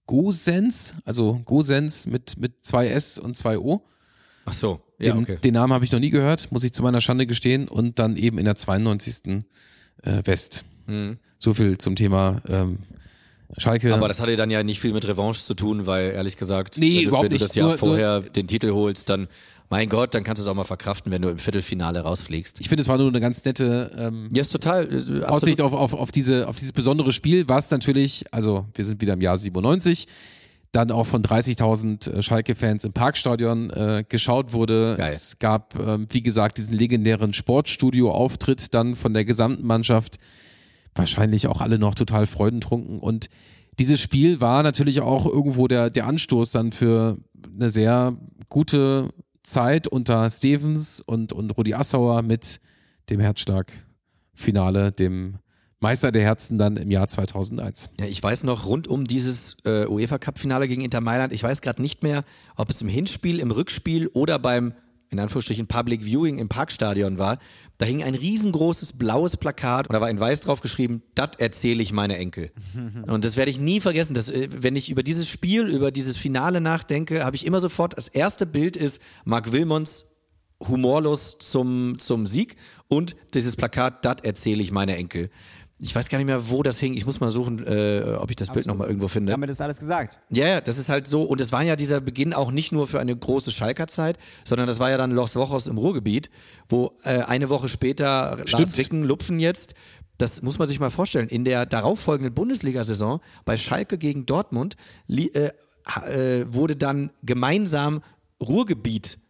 Gosens, also Gosens mit, mit zwei S und zwei O. Ach so, ja, den, okay. Den Namen habe ich noch nie gehört, muss ich zu meiner Schande gestehen. Und dann eben in der zweiundneunzigsten Äh, West. Mhm. So viel zum Thema ähm, Schalke. Aber das hatte dann ja nicht viel mit Revanche zu tun, weil ehrlich gesagt, nee, wenn, überhaupt wenn du nicht. das Jahr nur, vorher nur, den Titel holst, dann, mein Gott, dann kannst du es auch mal verkraften, wenn du im Viertelfinale rausfliegst. Ich finde, es war nur eine ganz nette ähm, ja, ist total, ist Aussicht auf, auf, auf, diese, auf dieses besondere Spiel, was natürlich, also wir sind wieder im Jahr siebenundneunzig, dann auch von dreißigtausend Schalke-Fans im Parkstadion äh, geschaut wurde. Geil. Es gab, ähm, wie gesagt, diesen legendären Sportstudio-Auftritt dann von der gesamten Mannschaft. Wahrscheinlich auch alle noch total freudentrunken. Und dieses Spiel war natürlich auch irgendwo der, der Anstoß dann für eine sehr gute Zeit unter Stevens und, und Rudi Assauer mit dem Herzschlag-Finale, dem Meister der Herzen dann im Jahr zweitausendeins. Ja, ich weiß noch, rund um dieses äh, UEFA-Cup-Finale gegen Inter Mailand, ich weiß gerade nicht mehr, ob es im Hinspiel, im Rückspiel oder beim, in Anführungsstrichen, Public Viewing im Parkstadion war. Da hing ein riesengroßes blaues Plakat und da war in weiß drauf geschrieben, das erzähle ich meine Enkel. Und das werde ich nie vergessen. Das, wenn ich über dieses Spiel, über dieses Finale nachdenke, habe ich immer sofort, das erste Bild ist Marc Wilmots humorlos zum, zum Sieg und dieses Plakat, das erzähle ich meine Enkel. Ich weiß gar nicht mehr, wo das hing. Ich muss mal suchen, äh, ob ich das Absolut. Bild nochmal irgendwo finde. Haben wir das alles gesagt? Ja, ja, das ist halt so. Und es war ja dieser Beginn auch nicht nur für eine große Schalker-Zeit, sondern das war ja dann Los Wochos im Ruhrgebiet, wo äh, eine Woche später Stimmt. Lars Ricken, Lupfen jetzt, das muss man sich mal vorstellen, in der darauffolgenden Bundesliga-Saison bei Schalke gegen Dortmund li- äh, äh, wurde dann gemeinsam Ruhrgebiet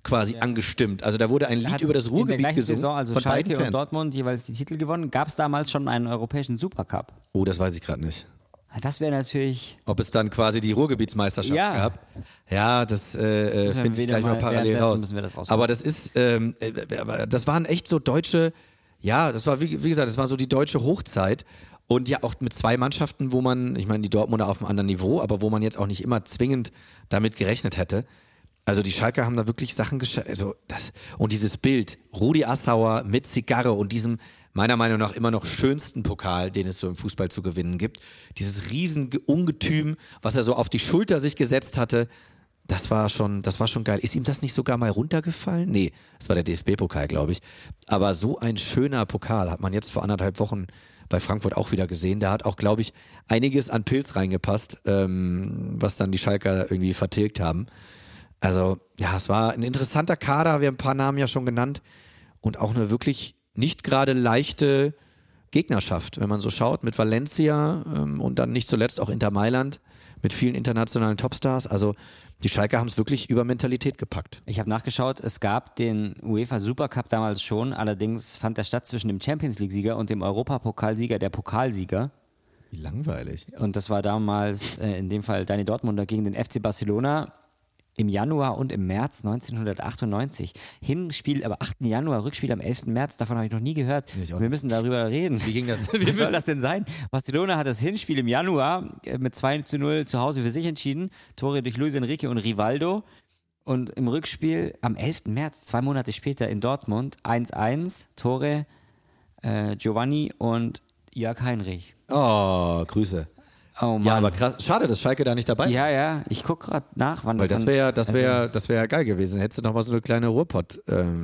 quasi ja. angestimmt. Also da wurde ein Lied über das Ruhrgebiet in der gesungen. Saison, also von Schalke beiden und Dortmund jeweils die Titel gewonnen. Gab es damals schon einen europäischen Supercup? Oh, das weiß ich gerade nicht. Das wäre natürlich... Ob es dann quasi die Ruhrgebietsmeisterschaft ja. gab? Ja, das äh, finde ich gleich mal parallel raus. Das aber das ist, ähm, das waren echt so deutsche, ja, das war wie, wie gesagt, das war so die deutsche Hochzeit. Und ja auch mit zwei Mannschaften, wo man, ich meine, die Dortmunder auf einem anderen Niveau, aber wo man jetzt auch nicht immer zwingend damit gerechnet hätte. Also die Schalker haben da wirklich Sachen geschafft. Also das, und dieses Bild, Rudi Assauer mit Zigarre und diesem meiner Meinung nach immer noch schönsten Pokal, den es so im Fußball zu gewinnen gibt. Dieses riesen Ungetüm, was er so auf die Schulter sich gesetzt hatte, das war schon, das war schon geil. Ist ihm das nicht sogar mal runtergefallen? Nee, das war der D F B-Pokal, glaube ich. Aber so ein schöner Pokal hat man jetzt vor anderthalb Wochen bei Frankfurt auch wieder gesehen. Da hat auch, glaube ich, einiges an Pilz reingepasst, ähm, was dann die Schalker irgendwie vertilgt haben. Also, ja, es war ein interessanter Kader. Wir haben ein paar Namen ja schon genannt. Und auch eine wirklich nicht gerade leichte Gegnerschaft, wenn man so schaut, mit Valencia ähm, und dann nicht zuletzt auch Inter Mailand mit vielen internationalen Topstars. Also, die Schalker haben es wirklich über Mentalität gepackt. Ich habe nachgeschaut, es gab den UEFA Supercup damals schon, allerdings fand der statt zwischen dem Champions League-Sieger und dem Europapokalsieger, der Pokalsieger. Wie langweilig. Und das war damals äh, in dem Fall deine Dortmunder gegen den F C Barcelona im Januar und im März neunzehnhundertachtundneunzig. Hinspiel, aber achten Januar, Rückspiel am elften März, davon habe ich noch nie gehört. Wir müssen darüber reden. Wie ging das? Wie soll das denn sein? Barcelona hat das Hinspiel im Januar mit zwei zu null zu Hause für sich entschieden. Tore durch Luis Enrique und Rivaldo. Und im Rückspiel am elften März, zwei Monate später in Dortmund, eins eins, Tore äh, Giovanni und Jörg Heinrich. Oh, Grüße. Oh Mann. Ja, aber krass. Schade, dass Schalke da nicht dabei ist. Ja, ja, ich gucke gerade nach, wann Weil das das wäre das wäre also, das wäre geil gewesen. Hättest du noch mal so eine kleine Ruhrpott.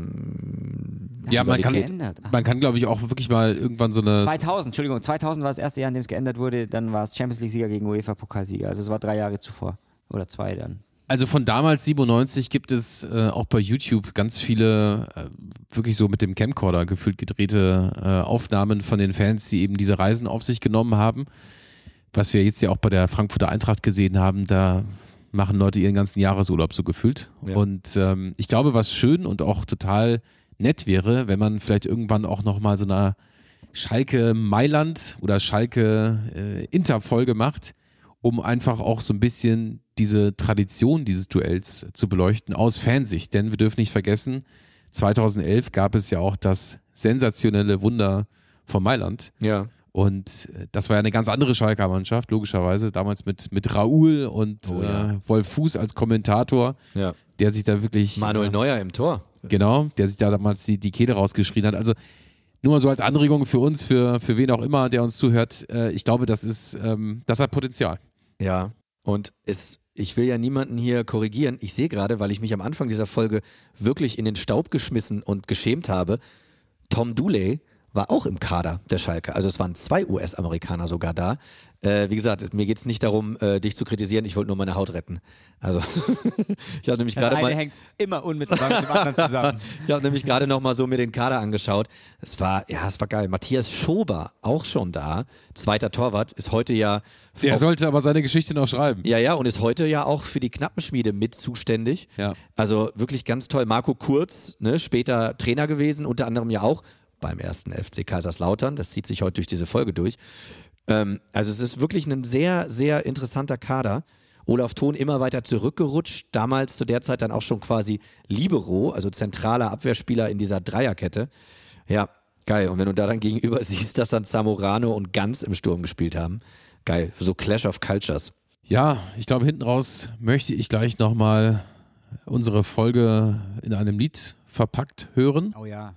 Ähm, ja, man kann, geändert. man kann, glaube ich, auch wirklich mal irgendwann so eine. zweitausend, Entschuldigung, zweitausend war das erste Jahr, in dem es geändert wurde. Dann war es Champions League-Sieger gegen UEFA-Pokalsieger. Also es war drei Jahre zuvor. Oder zwei dann. Also von damals siebenundneunzig gibt es äh, auch bei YouTube ganz viele äh, wirklich so mit dem Camcorder gefühlt gedrehte äh, Aufnahmen von den Fans, die eben diese Reisen auf sich genommen haben. Was wir jetzt ja auch bei der Frankfurter Eintracht gesehen haben, da machen Leute ihren ganzen Jahresurlaub so gefühlt. Ja. Und ähm, ich glaube, was schön und auch total nett wäre, wenn man vielleicht irgendwann auch nochmal so eine Schalke-Mailand oder Schalke-Inter-Folge macht, um einfach auch so ein bisschen diese Tradition dieses Duells zu beleuchten aus Fansicht. Denn wir dürfen nicht vergessen, zweitausendelf gab es ja auch das sensationelle Wunder von Mailand. Ja. Und das war ja eine ganz andere Schalker Mannschaft, logischerweise, damals mit, mit Raoul und oh, ja. äh, Wolf Fuß als Kommentator, ja. der sich da wirklich... Manuel Neuer im Tor. Genau, der sich da damals die, die Kehle rausgeschrien hat. Also nur mal so als Anregung für uns, für, für wen auch immer, der uns zuhört, äh, ich glaube, das ist, ähm, das hat Potenzial. Ja, und es, ich will ja niemanden hier korrigieren. Ich sehe gerade, weil ich mich am Anfang dieser Folge wirklich in den Staub geschmissen und geschämt habe, Tom Dooley war auch im Kader der Schalke. Also es waren zwei U S-Amerikaner sogar da. Äh, wie gesagt, mir geht es nicht darum, äh, dich zu kritisieren, ich wollte nur meine Haut retten. Also ich habe nämlich gerade mal... eine hängt immer unmittelbar mit dem anderen zusammen. Ich habe nämlich gerade noch mal so mir den Kader angeschaut. Es war, ja, es war geil. Matthias Schober, auch schon da. Zweiter Torwart, ist heute ja... Der sollte aber seine Geschichte noch schreiben. Ja, ja, und ist heute ja auch für die Knappenschmiede mit zuständig. Ja. Also wirklich ganz toll. Marco Kurz, ne, später Trainer gewesen, unter anderem ja auch beim ersten F C Kaiserslautern. Das zieht sich heute durch diese Folge durch. Ähm, also es ist wirklich ein sehr, sehr interessanter Kader. Olaf Thon immer weiter zurückgerutscht. Damals zu der Zeit dann auch schon quasi Libero, also zentraler Abwehrspieler in dieser Dreierkette. Ja, geil. Und wenn du da dann gegenüber siehst, dass dann Zamorano und Ganz im Sturm gespielt haben. Geil. So Clash of Cultures. Ja, ich glaube, hinten raus möchte ich gleich nochmal unsere Folge in einem Lied verpackt hören. Oh ja.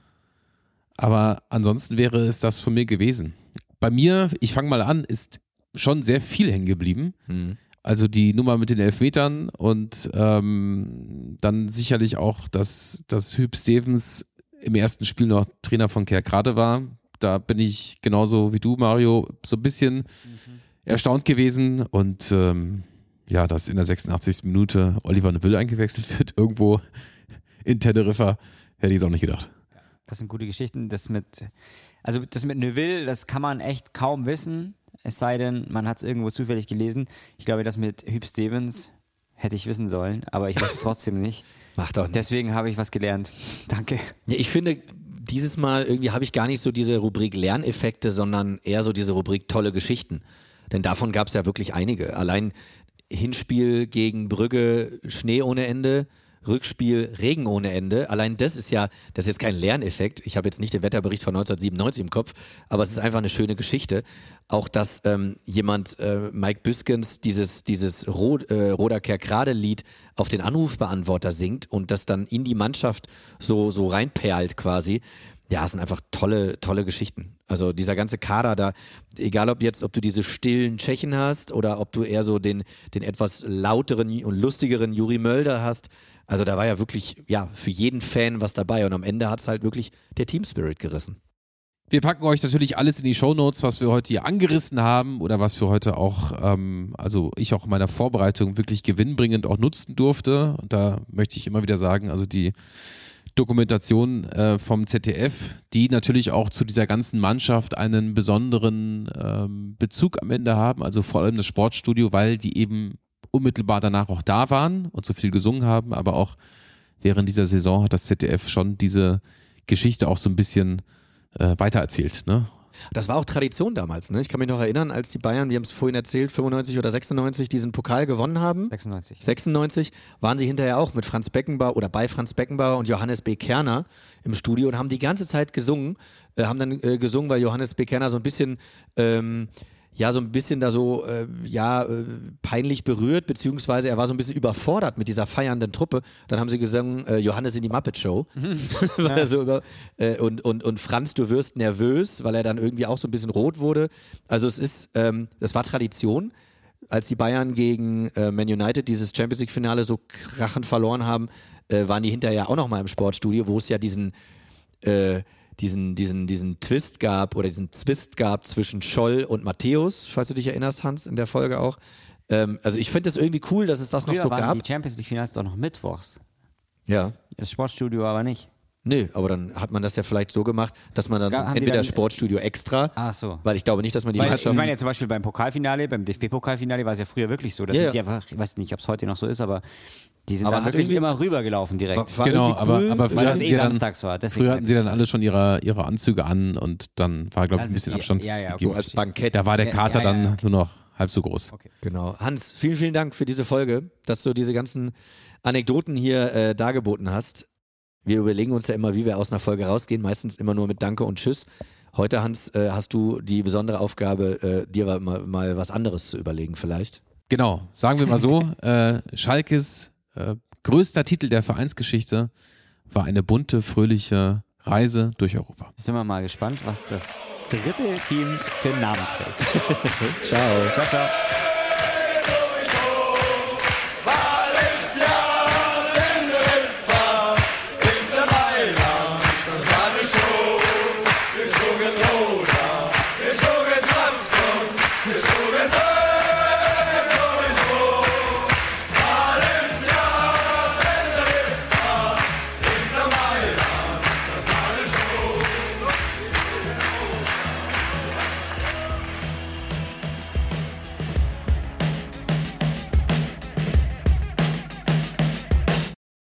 Aber ansonsten wäre es das von mir gewesen. Bei mir, ich fange mal an, ist schon sehr viel hängen geblieben. Mhm. Also die Nummer mit den Elfmetern und ähm, dann sicherlich auch, dass, dass Hüb Stevens im ersten Spiel noch Trainer von Kerkrade war. Da bin ich genauso wie du, Mario, so ein bisschen mhm. erstaunt gewesen. Und ähm, ja, dass in der sechsundachtzigsten Minute Oliver Neville eingewechselt wird, irgendwo in Teneriffa, hätte ich es auch nicht gedacht. Das sind gute Geschichten. Das mit, also das mit Neville, das kann man echt kaum wissen, es sei denn, man hat es irgendwo zufällig gelesen. Ich glaube, das mit Hüb Stevens, Hätte ich wissen sollen, aber ich weiß es trotzdem nicht. Macht doch nichts. Deswegen habe ich was gelernt. Danke. Ja, ich finde, dieses Mal irgendwie habe ich gar nicht so diese Rubrik Lerneffekte, sondern eher so diese Rubrik tolle Geschichten. Denn davon gab es ja wirklich einige. Allein Hinspiel gegen Brügge, Schnee ohne Ende, Rückspiel, Regen ohne Ende. Allein das ist ja, das ist jetzt kein Lerneffekt. Ich habe jetzt nicht den Wetterbericht von neunzehnhundertsiebenundneunzig im Kopf, aber es ist einfach eine schöne Geschichte. Auch, dass ähm, jemand, äh, Mike Büskens, dieses, dieses Rod, äh, Roder Kerkrade-Lied auf den Anrufbeantworter singt und das dann in die Mannschaft so, so reinperlt quasi. Ja, es sind einfach tolle, tolle Geschichten. Also dieser ganze Kader da, egal ob jetzt, ob du diese stillen Tschechen hast oder ob du eher so den, den etwas lauteren und lustigeren Juri Mölder hast. Also da war ja wirklich, ja, für jeden Fan was dabei und am Ende hat es halt wirklich der Team Spirit gerissen. Wir packen euch natürlich alles in die Shownotes, was wir heute hier angerissen haben oder was wir heute auch, ähm, also ich auch in meiner Vorbereitung wirklich gewinnbringend auch nutzen durfte. Und da möchte ich immer wieder sagen, also die Dokumentation äh, vom Z D F, die natürlich auch zu dieser ganzen Mannschaft einen besonderen ähm, Bezug am Ende haben, also vor allem das Sportstudio, weil die eben unmittelbar danach auch da waren und so viel gesungen haben, aber auch während dieser Saison hat das Z D F schon diese Geschichte auch so ein bisschen äh, weitererzählt, ne? Das war auch Tradition damals, ne? Ich kann mich noch erinnern, als die Bayern, wir haben es vorhin erzählt, fünfundneunzig oder sechsundneunzig diesen Pokal gewonnen haben. sechsundneunzig. sechsundneunzig waren sie hinterher auch mit Franz Beckenbauer oder bei Franz Beckenbauer und Johannes B. Kerner im Studio und haben die ganze Zeit gesungen, äh, haben dann äh, gesungen, weil Johannes B. Kerner so ein bisschen ähm, ja, so ein bisschen da so, äh, ja, äh, peinlich berührt, beziehungsweise er war so ein bisschen überfordert mit dieser feiernden Truppe. Dann haben sie gesungen, äh, Johannes in die Muppet Show. weil er so über, äh, und, und, und Franz, du wirst nervös, weil er dann irgendwie auch so ein bisschen rot wurde. Also es ist, ähm, das war Tradition. Als die Bayern gegen äh, Man United dieses Champions League Finale so krachend verloren haben, äh, waren die hinterher auch nochmal im Sportstudio, wo es ja diesen, äh, diesen, diesen, diesen Twist gab oder diesen Zwist gab zwischen Scholl und Matthäus, falls du dich erinnerst, Hans, in der Folge auch. Ähm, also ich finde das irgendwie cool, dass es das Früher noch so waren gab. die Champions League Finals doch noch mittwochs. Ja. Das Sportstudio aber nicht. Nö, aber dann hat man das ja vielleicht so gemacht, dass man dann Ga- haben die entweder dann- Sportstudio extra, Ach so. weil ich glaube nicht, dass man die Weil, ich Mannschaft... meine ja zum Beispiel beim Pokalfinale, beim D F B-Pokalfinale war es ja früher wirklich so. Da Ja, sind die ja. einfach, ich weiß nicht, ob es heute noch so ist, aber die sind Aber da hat wirklich irgendwie- immer rübergelaufen direkt. War Genau, irgendwie aber, cool, aber weil früher das hatten, eh sie dann, samstags war. Deswegen früher hatten sie dann alle schon ihre, ihre Anzüge an und dann war, glaube ich, ein Also bisschen die- Abstand ja, ja, okay. gegeben. so als Bankett. Da war der Ja, Kater ja, ja, dann okay. nur noch halb so groß. Okay. Genau. Hans, vielen, vielen Dank für diese Folge, dass du diese ganzen Anekdoten hier äh, dargeboten hast. Wir überlegen uns ja immer, wie wir aus einer Folge rausgehen, meistens immer nur mit Danke und Tschüss. Heute, Hans, äh, hast du die besondere Aufgabe, äh, dir mal, mal was anderes zu überlegen vielleicht. Genau, sagen wir mal so, äh, Schalkes äh, größter Titel der Vereinsgeschichte war eine bunte, fröhliche Reise durch Europa. Sind wir mal gespannt, was das dritte Team für einen Namen trägt. Ciao. Ciao, ciao.